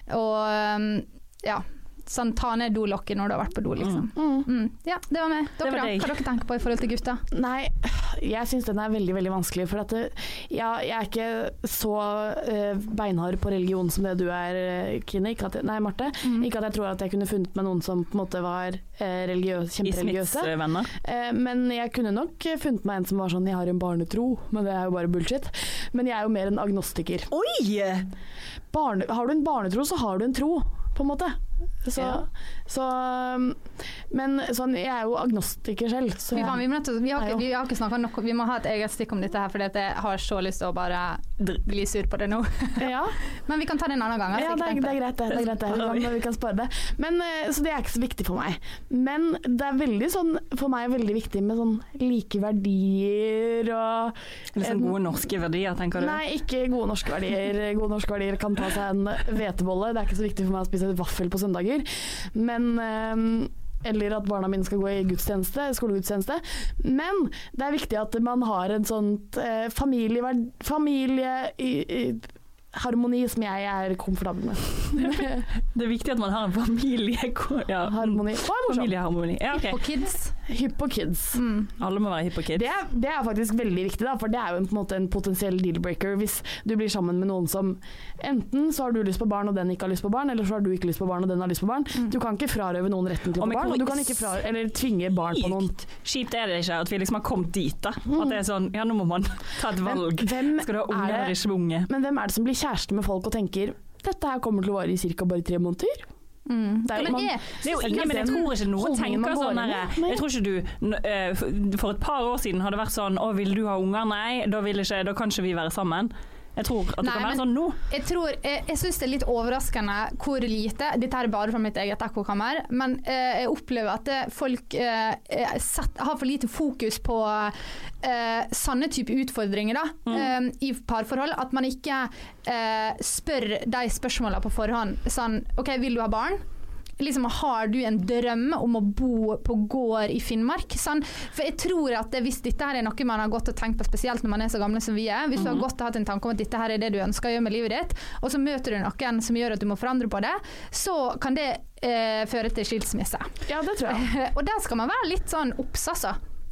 Og sånn ta ned dolokket når du har vært på do, liksom. Ja, det var meg. Hva dere tenker på i forhold til gutta? Nei, jeg synes den er veldig, veldig vanskelig, for at jeg er ikke så beinhard på religion som det du er, Kine. Marte. Ikke at jeg tror at jeg kunne funnet meg noen som på en måte var kjempereligiøse. Men jeg kunne nok funnet meg en som var sånn, jeg har en barnetro, men det er jo bare bullshit. Men jeg er jo mer en agnostiker. Oi! Har du en barnetro, så har du en tro, på en måte. Men sånn, jeg er jo agnostiker selv. Så vi har ikke snakket nok. Vi må ha et eget stikk om dette her, for jeg har så lyst til å bare bli sur på det nå. Men vi kan ta det en annen gang. Ja, det er greit. Vi kan spare det. Men, så det er ikke så viktig for meg. Men det er veldig sånn, for meg veldig viktig med sånn like verdier og sånn gode norske verdier, tenker du? Nei, ikke gode norske verdier. Gode norske verdier kan ta seg en hvetebolle. Det er ikke så viktig for meg å spise et vaffel på søndager. Men eller at barna mine skal gå i skolegudstjeneste. Men det er viktig at man har en sånn harmoni som jeg er komfortabel med. Det er viktig at man har en harmoni. Familieharmoni. Hypp på kids. Alle må være hypp på kids. Det er faktisk veldig viktig, da, for det er jo på en måte en potensiell deal-breaker hvis du blir sammen med noen som enten så har du lyst på barn og den ikke har lyst på barn, eller så har du ikke lyst på barn og den har lyst på barn. Du kan ikke frarøve noen retten til å få barn, og du kan ikke eller tvinge barn på noen. Kjipt er det ikke at vi liksom har kommet dit, da. At det er sånn, nå må man ta et valg. Skal du ha unge eller ikke unge? Men hvem er det som blir kjæreste med folk og tenker dette her kommer til å vare i cirka bare 3 måneder? Det er jo ingen, men jeg tror ikke noen tenker sånn her. Jeg tror ikke du for et par år siden hadde vært sånn, vil du ha unger? Nei, da kan ikke vi være sammen. Jeg tror at det kan være sånn nå. Jeg synes det er litt overraskende hvor lite, dette er bare fra mitt eget ekkokammer, men jeg opplever at folk har for lite fokus på sånne type utfordringer i parforhold, at man ikke spør de spørsmålene på forhånd, sånn, ok, vil du ha barn? Liksom, har du en drøm om å bo på gård i Finnmark? Sånn, for jeg tror at hvis dette her er noe man har gått og tenkt på, spesielt når man er så gamle som vi er, hvis du har gått og hatt en tanke om at dette her er det du ønsker å gjøre med livet ditt, og så møter du noen som gjør at du må forandre på det, så kan det føre til skilsmisse. Ja, det tror jeg. Og der skal man være litt sånn obs, altså.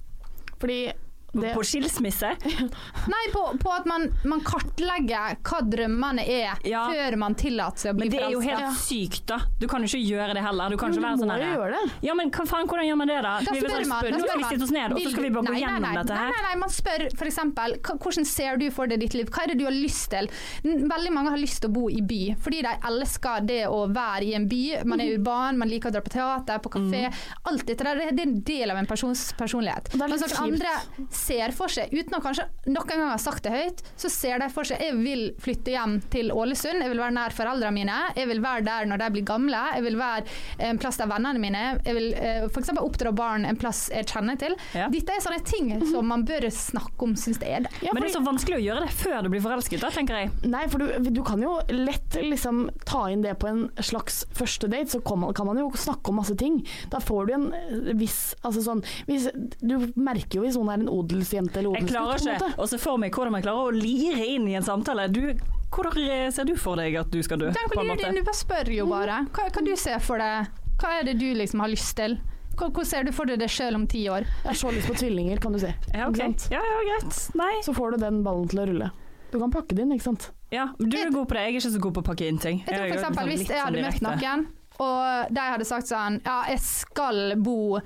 Fordi på skilsmisse? Nei, på at man kartlegger hva drømmene er før man tillater seg å bli forelsket. Men det er jo helt sykt, da. Du kan jo ikke gjøre det heller. Du kan ikke være sånn her. gjøre det. Ja, men hvordan gjør man det, da? Da spør man. Nå skal vi sitte oss ned, og så skal vi bare gå gjennom dette her. Nei, man spør for eksempel, hvordan ser du for deg ditt liv? Hva er det du har lyst til? Veldig mange har lyst til å bo i by, fordi de elsker det å være i en by. Man er urban, man liker å dra på teater, på kafé. Alt dette der, det er en del av en persons personlighet. Men så andre ser for seg, uten å kanskje noen gang ha sagt det høyt, så ser de for seg, jeg vil flytte hjem til Ålesund, jeg vil være nær foreldrene mine, jeg vil være der når de blir gamle, jeg vil være en plass der vennene mine, jeg vil for eksempel oppdra barn en plass jeg kjenner til. Dette er sånne ting som man bør snakke om, synes det er det. Men det er så vanskelig å gjøre det før du blir forelsket, da, tenker jeg. Nei, for du kan jo lett liksom ta inn det på en slags første date, så kan man jo snakke om masse ting. Da får du en viss, altså sånn, du merker jo hvis noen er en odelsjente eller odelsgutt. Jeg klarer ikke å se for meg hvordan man klarer å lire inn i en samtale. Hvordan ser du for deg at du skal dø? Du bare spør jo bare. Hva du ser for deg? Hva er det du liksom har lyst til? Hvordan ser du for deg det selv om 10 år? Jeg har så lyst på tvillinger, kan du si. Ja, ok. Ja, greit. Nei. Så får du den ballen til å rulle. Du kan pakke det inn, ikke sant? Ja, du er god på det. Jeg er ikke så god på å pakke inn ting. Jeg tror for eksempel hvis jeg hadde møtt noen, og de hadde sagt sånn, jeg skal bo,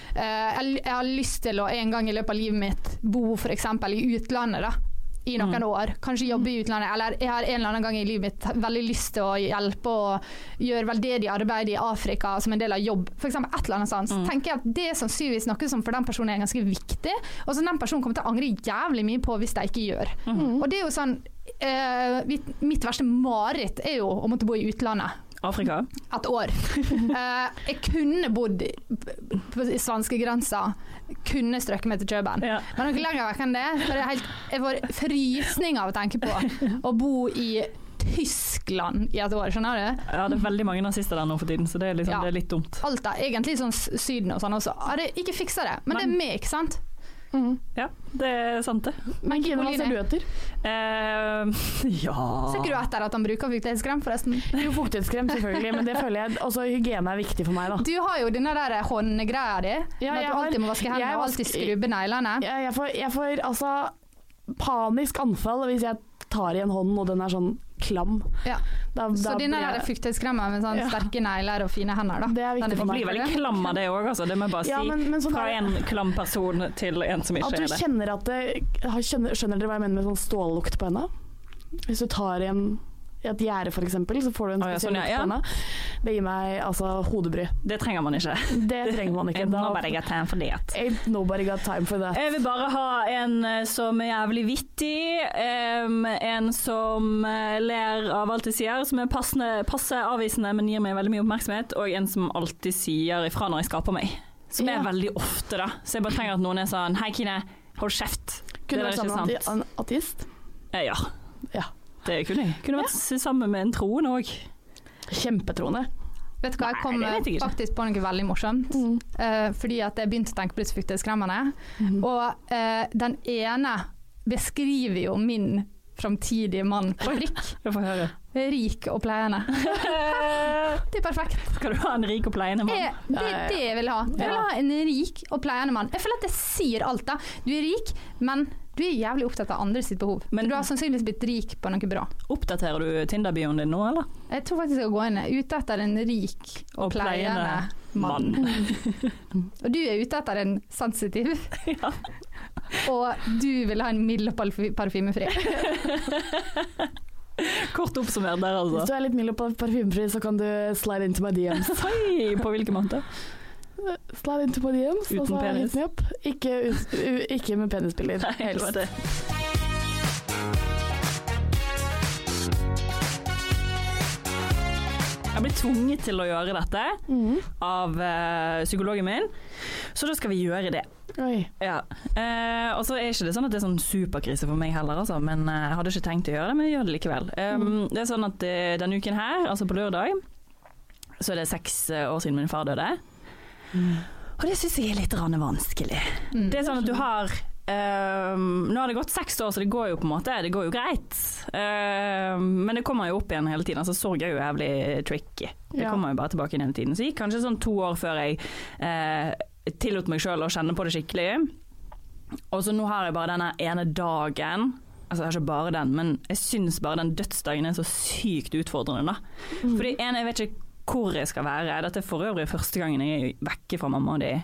jeg har lyst til å en gang i løpet av livet mitt bo for eksempel i utlandet da, i noen år, kanskje jobbe i utlandet, eller jeg har en eller annen gang i livet mitt veldig lyst til å hjelpe og gjøre veldedig arbeid i Afrika som en del av jobb, for eksempel et eller annet sånt. Så tenker jeg at det er sannsynligvis noe som for den personen er ganske viktig, og som den personen kommer til å angre jævlig mye på hvis de ikke gjør. Og det er jo sånn, mitt verste mareritt er jo å måtte bo i utlandet. Afrika? Et år. Jeg kunne bodd på svenskegrensa, kunne strøkke meg til København. Men noe lenger vekk enn det, for jeg får frysning av å tenke på å bo i Tyskland i et år, skjønner du? Ja, det veldig mange nazister der nå for tiden, så det det er litt dumt. Alt er egentlig sånn Syden og sånn også. Hadde ikke fiksa det, men det er meg, ikke sant? Ja, det sant det. Men Kine, hva ser du etter? Ja. Ser ikke du etter at han bruker fuktighetskrem, forresten? Jo, fuktighetskrem selvfølgelig, men det føler jeg, også hygiene er viktig for meg da. Du har jo denne der håndgreia di, med at du alltid må vaske hendene og alltid skrubbe neglene. Jeg får altså panisk anfall hvis jeg tar i en hånd og den er sånn klam. Ja. Så denne der fuktighetskremen med sånn sterke negler og fine hender da. Det er viktig for meg. Det blir veldig klam av det også, altså. Det må jeg bare si. Men fra en klam person til en som ikke er det. At du kjenner at skjønner dere hva jeg mener med sånn stållukt på henne? Hvis du tar i et gjerde for eksempel, så får du en spesiell lukt på henne. Det gir meg altså hodebry. Det trenger man ikke. Det trenger man ikke. Nobody got time for that. Ain't nobody got time for that. Jeg vil bare ha en som er jævlig vittig, en som ler av alt jeg sier, som er passe avvisende, men gir meg veldig mye oppmerksomhet, og en som alltid sier ifra når jeg skaper meg. Som er veldig ofte da. Så jeg bare trenger at noen er sånn, hei Kine, hold kjeft. Kunne du vært sammen med en ateist? Ja. Det kunne vært sammen med en troende også. Kjempetroende. Vet du hva, jeg kom faktisk på noe veldig morsomt. Fordi at jeg begynte å tenke på disse fuktighetskremmene. Og den ene beskriver jo min fremtidige mann på prikk. Jeg får høre. Rik og pleiende. Det er perfekt. Skal du ha en rik og pleiende mann? Det er det jeg vil ha. Jeg vil ha en rik og pleiende mann. Jeg føler at det sier alt da. Du er rik, men du er jævlig opptatt av andre sitt behov. Men du har sannsynligvis blitt rik på noe bra. Oppdaterer du Tinder-bioen din nå, eller? Jeg tror faktisk jeg skal gå inn ute etter en rik og pleiende mann. Og du er ute etter en sensitiv. Ja. Og du vil ha en mild og parfymefri. Kort oppsummert der, altså. Hvis du er litt mild og parfymefri, så kan du slide into my DMs. Hei, på hvilken måte? Slide into my DMs. Uten penis? Ikke med penisbilder. Helst det. Jeg blir tvunget til å gjøre dette av psykologen min, så da skal vi gjøre det. Ja. Og så er ikke det sånn at det er sånn superkrise for meg heller, altså, men jeg hadde ikke tenkt å gjøre det, men jeg gjør det likevel. Det er sånn at denne uken her, altså på lørdag, så er det 6 år siden min far døde. Og det synes jeg er litt vanskelig. Det er sånn at du har nå har det gått 6 år, så det går jo på en måte, det går jo greit. Men det kommer jo opp igjen hele tiden. Altså sorg er jo jævlig tricky. Det kommer jo bare tilbake inn hele tiden. Så gikk kanskje sånn 2 år før jeg tillot meg selv å kjenne på det skikkelig. Og så nå har jeg bare denne ene dagen, altså jeg har ikke bare den, men jeg synes bare den dødsdagen er så sykt utfordrende da. Fordi jeg vet ikke hvor jeg skal være. Dette er for øvrig første gangen jeg er vekke fra mamma og de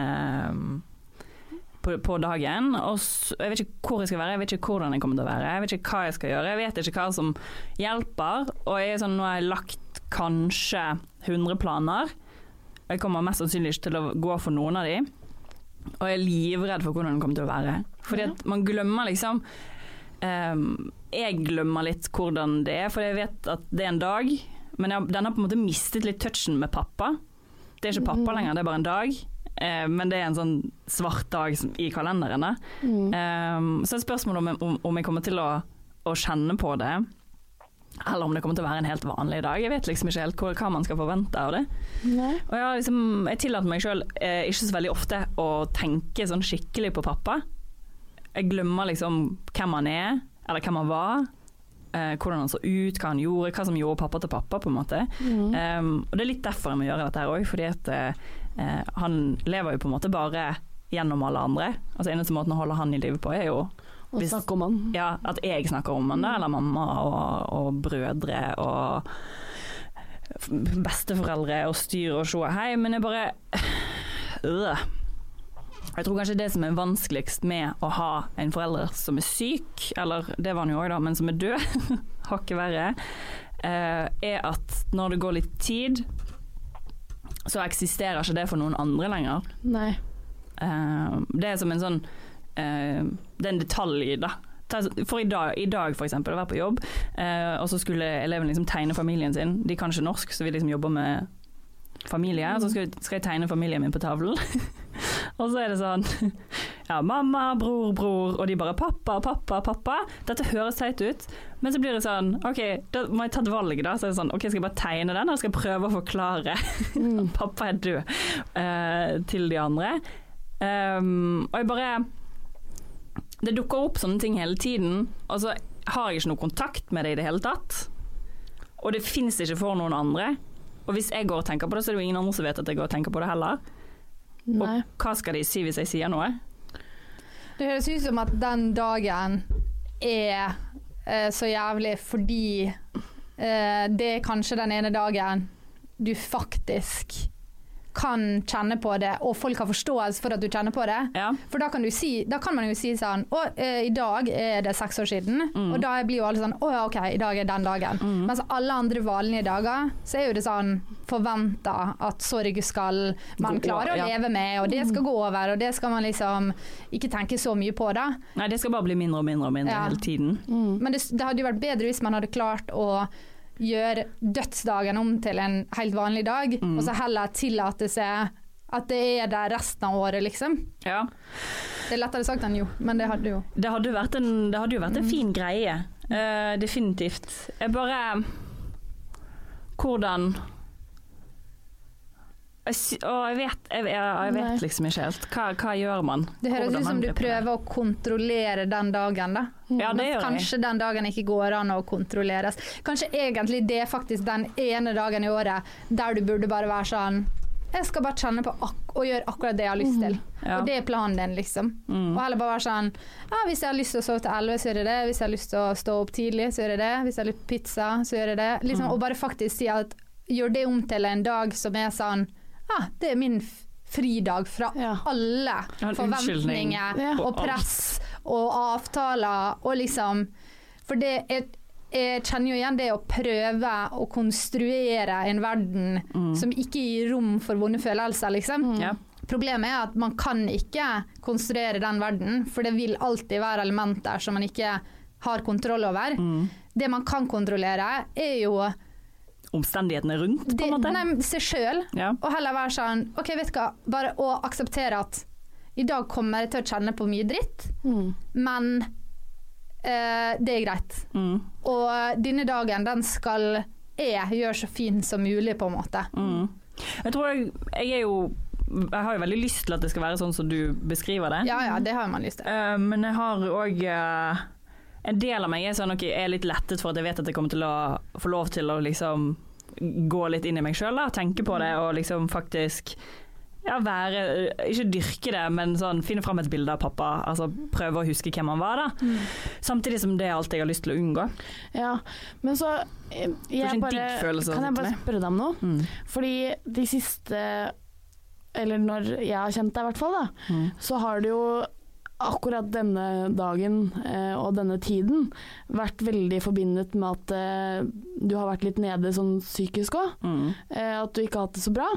på dagen, og jeg vet ikke hvor jeg skal være, jeg vet ikke hvordan jeg kommer til å være, jeg vet ikke hva jeg skal gjøre, jeg vet ikke hva som hjelper, og jeg er sånn, nå har jeg lagt kanskje 100 planer, jeg kommer mest sannsynlig ikke til å gå for noen av de, og jeg er livredd for hvordan det kommer til å være, fordi at man glemmer liksom jeg glemmer litt hvordan det er, for jeg vet at det er en dag, men den har på en måte mistet litt touchen med pappa. Det er ikke pappa lenger, det er bare en dag. Men det er en sånn svart dag i kalenderen. Så er spørsmålet om jeg kommer til å kjenne på det, eller om det kommer til å være en helt vanlig dag. Jeg vet liksom ikke helt hva man skal forvente av det. Og jeg tillater meg selv ikke så veldig ofte å tenke sånn skikkelig på pappa. Jeg glemmer liksom hvem han er, eller hvem han var. Hvordan han så ut, hva han gjorde, hva som gjorde pappa til pappa på en måte. Og det er litt derfor jeg må gjøre dette her også, fordi at han lever jo på en måte bare gjennom alle andre. Altså eneste måten å holde han i livet på er jo snakke om han. Ja, at jeg snakker om han da, eller mamma og brødre og besteforeldre og styr og se. Hei, men jeg bare jeg tror kanskje det som er vanskeligst med å ha en forelder som er syk, eller det var han jo også da, men som er død, har ikke verre, er at når det går litt tid, så eksisterer ikke det for noen andre lenger. Nei. Det er som en sånn, det er en detalj da. For i dag for eksempel, å være på jobb, og så skulle eleven liksom tegne familien sin. De kan ikke norsk, så vi liksom jobber med familie, og så skal jeg tegne familien min på tavlen. Og så er det sånn, ja, mamma, bror, og de bare pappa. Dette høres teit ut, men så blir det sånn, ok, da må jeg ta et valg da, så er det sånn, ok, skal jeg bare tegne den, eller skal jeg prøve å forklare at pappa er død til de andre. Og jeg bare, det dukker opp sånne ting hele tiden, og så har jeg ikke noe kontakt med det i det hele tatt, og det finnes ikke for noen andre, og hvis jeg går og tenker på det, så er det jo ingen andre som vet at jeg går og tenker på det heller. Nei. Og hva skal de si hvis jeg sier noe? Det høres ut som at den dagen er så jævlig fordi det er kanskje den ene dagen du faktisk kan kjenne på det, og folk har forståelse for at du kjenner på det. Ja. For da kan man jo si sånn, i dag er det 6 år siden, og da blir jo alle sånn, ja, ok, i dag er den dagen. Mens alle andre vanlige dager, så er jo det sånn forventet at sorg skal man klare å leve med, og det skal gå over, og det skal man liksom ikke tenke så mye på da. Nei, det skal bare bli mindre og mindre hele tiden. Men det hadde jo vært bedre hvis man hadde klart å gjør dødsdagen om til en helt vanlig dag, og så heller tillate seg at det er der resten av året, liksom. Ja. Det er lettere sagt enn jo, men det hadde jo. Det hadde jo vært en fin greie. Definitivt. Jeg bare hvordan jeg vet liksom ikke helt. Hva gjør man? Det høres ut som du prøver å kontrollere den dagen da. Ja, det gjør jeg. Kanskje den dagen ikke går an å kontrolleres. Kanskje egentlig det er faktisk den ene dagen i året der du burde bare være sånn, jeg skal bare kjenne på og gjøre akkurat det jeg har lyst til. Ja. Og det er planen din, liksom. Og heller bare være sånn, ja, hvis jeg har lyst til å sove til 11, så gjør jeg det. Hvis jeg har lyst til å stå opp tidlig, så gjør jeg det. Hvis jeg har lyst på pizza, så gjør jeg det. Liksom, og bare faktisk si at, gjør det om til en dag som er sånn, det er min fridag fra alle forventninger og press og avtaler og liksom, for det jeg kjenner jo igjen det å prøve å konstruere en verden som ikke gir rom for vonde følelser, liksom. Problemet er at man kan ikke konstruere den verden, for det vil alltid være elementer som man ikke har kontroll over. Det man kan kontrollere er jo omstendighetene rundt, på en måte. Nei, seg selv, og heller være sånn, ok, vet du hva, bare å akseptere at i dag kommer jeg til å kjenne på mye dritt, men det er greit. Og denne dagen, den skal jeg gjøre så fin som mulig, på en måte. Jeg tror jeg har jo veldig lyst til at det skal være sånn som du beskriver det. Ja, det har man lyst til. Men jeg har også en del av meg er sånn, jeg er litt lettet for at jeg vet at jeg kommer til å få lov til å liksom gå litt inn i meg selv og tenke på det og liksom faktisk ikke dyrke det, men sånn, finne frem et bilde av pappa, altså prøve å huske hvem han var da. Samtidig som det er alt jeg har lyst til å unngå. Ja, men så kan jeg bare spørre deg om noe? Fordi de siste, eller når jeg har kjent deg i hvert fall da, så har det jo akkurat denne dagen og denne tiden vært veldig forbindet med at du har vært litt nede sånn psykisk også. At du ikke har hatt det så bra.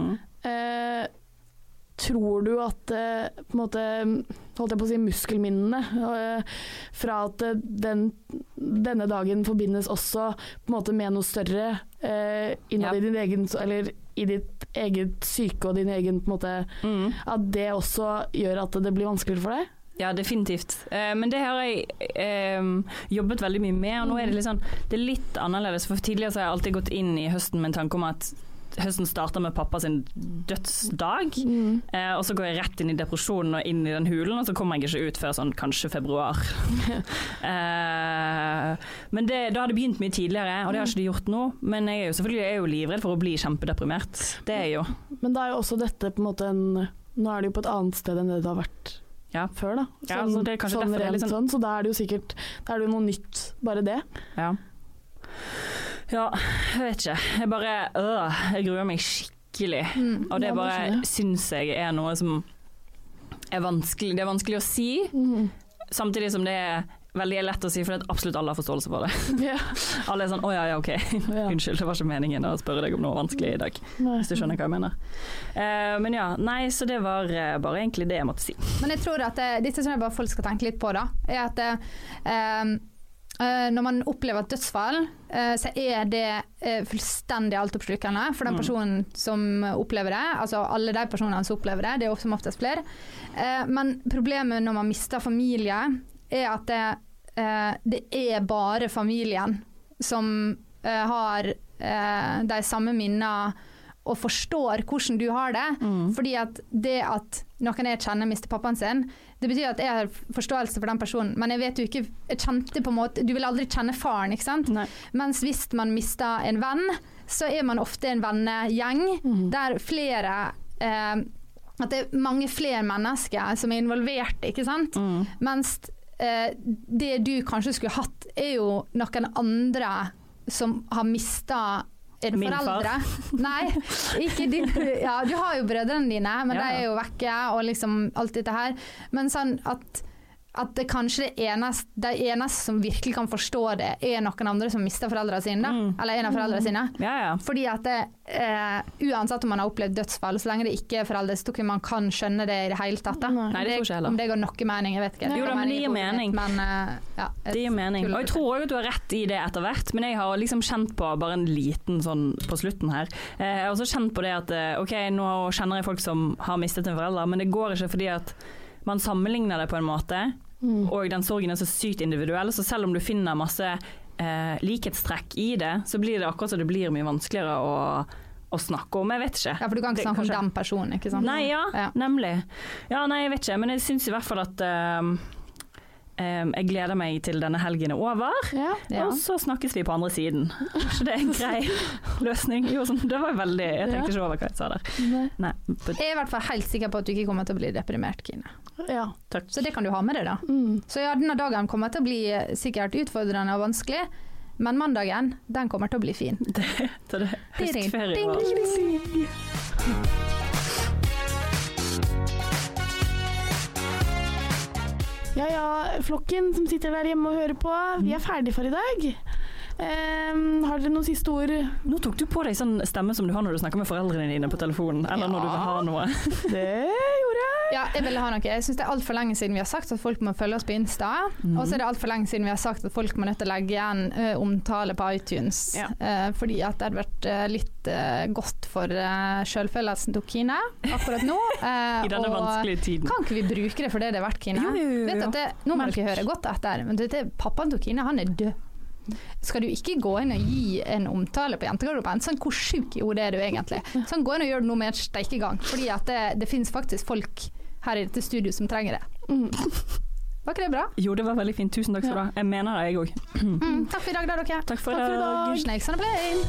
Tror du at på en måte, holdt jeg på å si, muskelminnene fra at denne dagen forbindes også på en måte med noe større innad i din egen, eller i ditt eget syke og din egen på en måte, at det også gjør at det blir vanskeligere for deg? Ja, definitivt. Men det har jeg jobbet veldig mye med, og nå er det litt sånn, det er litt annerledes, for tidligere så har jeg alltid gått inn i høsten med en tanke om at høsten starter med pappa sin dødsdag, og så går jeg rett inn i depresjonen og inn i den hulen, og så kommer jeg ikke ut før sånn kanskje februar. Men da har det begynt mye tidligere, og det har ikke de gjort nå, men jeg er jo livredd for å bli kjempedeprimert. Det er jeg jo. Men da er jo også dette på en måte nå er det jo på et annet sted enn det har vært før da. Så det er kanskje sånn derfor det er litt sånn. Så da er det jo sikkert, da er det jo noe nytt, bare det. Ja, jeg vet ikke. Jeg gruer meg skikkelig. Og det bare synes jeg er noe som er vanskelig. Det er vanskelig å si, samtidig som det er veldig lett å si, for det er absolutt alle har forståelse for det. Alle er sånn, ok. Unnskyld, det var ikke meningen å spørre deg om noe vanskelig i dag. Hvis du skjønner hva jeg mener. Men så det var bare egentlig det jeg måtte si. Men jeg tror at dette som jeg bare folk skal tenke litt på da, er at Når man opplever et dødsfall, så det fullstendig altoppslukende for den personen som opplever det. Altså alle de personene som opplever det, det som oftest flere. Men problemet når man mister familie, at det bare familien som har de samme minnene og forstår hvordan du har det. Fordi at det at noen jeg kjenner mister pappaen sin, det betyr at jeg har forståelse for den personen, men jeg vet jo ikke, jeg kjente på en måte, du vil aldri kjenne faren, ikke sant? Nei. Mens hvis man mister en venn, så man ofte en vennegjeng, der flere, at det mange flere mennesker som involvert, ikke sant? Mens det du kanskje skulle hatt, jo noen andre som har mistet det foreldre? Nei, ikke din. Ja, du har jo brødrene dine, men de jo vekke, og liksom alt dette her. Men sånn at det kanskje det eneste som virkelig kan forstå det, noen andre som mister foreldrene sine, eller en av foreldrene sine. Fordi at uansett om man har opplevd dødsfall, så lenge det ikke foreldre, så tror man kan skjønne det i det hele tatt. Nei, det tror ikke heller. Om det går noe mening, jeg vet ikke. Jo da, men det gir mening. Det gir mening. Og jeg tror også at du har rett i det etter hvert, men jeg har liksom kjent på bare en liten sånn på slutten her. Jeg har også kjent på det at, ok, nå kjenner jeg folk som har mistet en forelder, men det går ikke fordi at man sammenligner det på en måte, og den sorgen så sykt individuell, så selv om du finner masse likhetstrekk i det, så blir det akkurat så det blir mye vanskeligere å snakke om, jeg vet ikke. Ja, for du kan ikke snakke om den personen, ikke sant? Nei, nemlig. Ja, nei, jeg vet ikke, men jeg synes i hvert fall at jeg gleder meg til denne helgen over, og så snakkes vi på andre siden. Så det en grei løsning. Jo, sånn, det var veldig, jeg tenkte ikke over hva jeg sa der. Nei. Jeg i hvert fall helt sikker på at du ikke kommer til å bli deprimert, Kine. Ja. Takk. Så det kan du ha med deg da. Så denne dagen kommer til å bli sikkert utfordrende og vanskelig, men mandagen, den kommer til å bli fin. Det høstferie var. Ja, flokken som sitter der hjemme og hører på, vi ferdig for i dag. Har dere noen siste ord? Nå tok du på deg sånn stemme som du har når du snakker med foreldrene dine på telefonen, eller når du vil ha noe. Det gjorde jeg. Ja, jeg ville ha noe. Jeg synes det alt for lenge siden vi har sagt at folk må følge oss på Insta, og så det alt for lenge siden vi har sagt at folk må nødt til å legge igjen omtale på iTunes, fordi at det har vært litt godt for selvfølelsen til Kine akkurat nå. I denne vanskelige tiden. Kan ikke vi bruke det for det det har vært, Kine? Jo. Vet at nå må dere høre godt etter, men pappaen til Kine, han død. Skal du ikke gå inn og gi en omtale på jentegarderoben? Sånn, hvor syk i hodet du egentlig? Sånn, gå inn og gjør det noe med et steikegang, fordi at det finnes faktisk folk her i dette studio som trenger det. Var ikke det bra? Jo, det var veldig fint. Tusen takk skal du ha. Jeg mener det, jeg også. Takk for i dag da, dere. Takk for i dag. Snakes on a plane.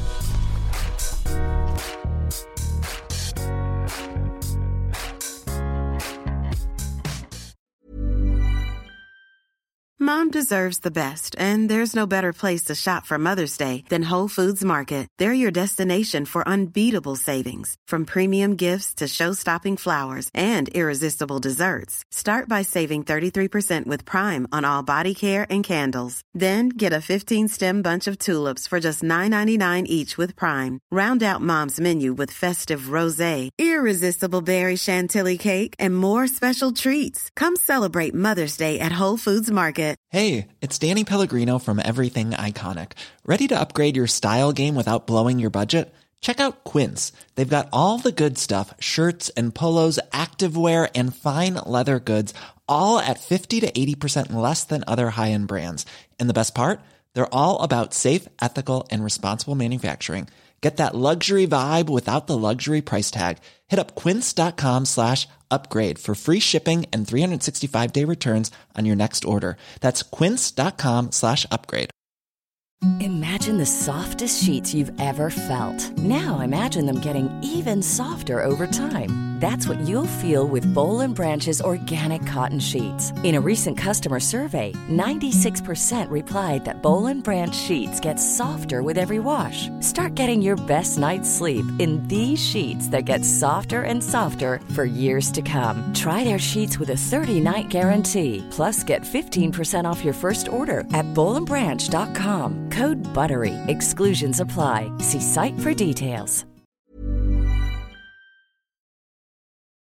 Mom deserves the best, and there's no better place to shop for Mother's Day than Whole Foods Market. They're your destination for unbeatable savings, from premium gifts to show-stopping flowers and irresistible desserts. Start by saving 33% with Prime on all body care and candles. Then get a 15-stem bunch of tulips for just $9.99 each with Prime. Round out Mom's menu with festive rosé, irresistible berry chantilly cake, and more special treats. Come celebrate Mother's Day at Whole Foods Market. Hey, it's Danny Pellegrino from Everything Iconic. Ready to upgrade your style game without blowing your budget? Check out Quince. They've got all the good stuff, shirts and polos, activewear, and fine leather goods, all at 50 to 80% less than other high-end brands. And the best part? They're all about safe, ethical, and responsible manufacturing. Get that luxury vibe without the luxury price tag. Hit up quince.com/upgrade for free shipping and 365-day returns on your next order. That's quince.com/upgrade. Imagine the softest sheets you've ever felt. Now imagine them getting even softer over time. That's what you'll feel with Boll & Branch's organic cotton sheets. In a recent customer survey, 96% replied that Boll & Branch sheets get softer with every wash. Start getting your best night's sleep in these sheets that get softer and softer for years to come. Try their sheets with a 30-night guarantee. Plus, get 15% off your first order at bollandbranch.com. Code BUTTERY. Exclusions apply. See site for details.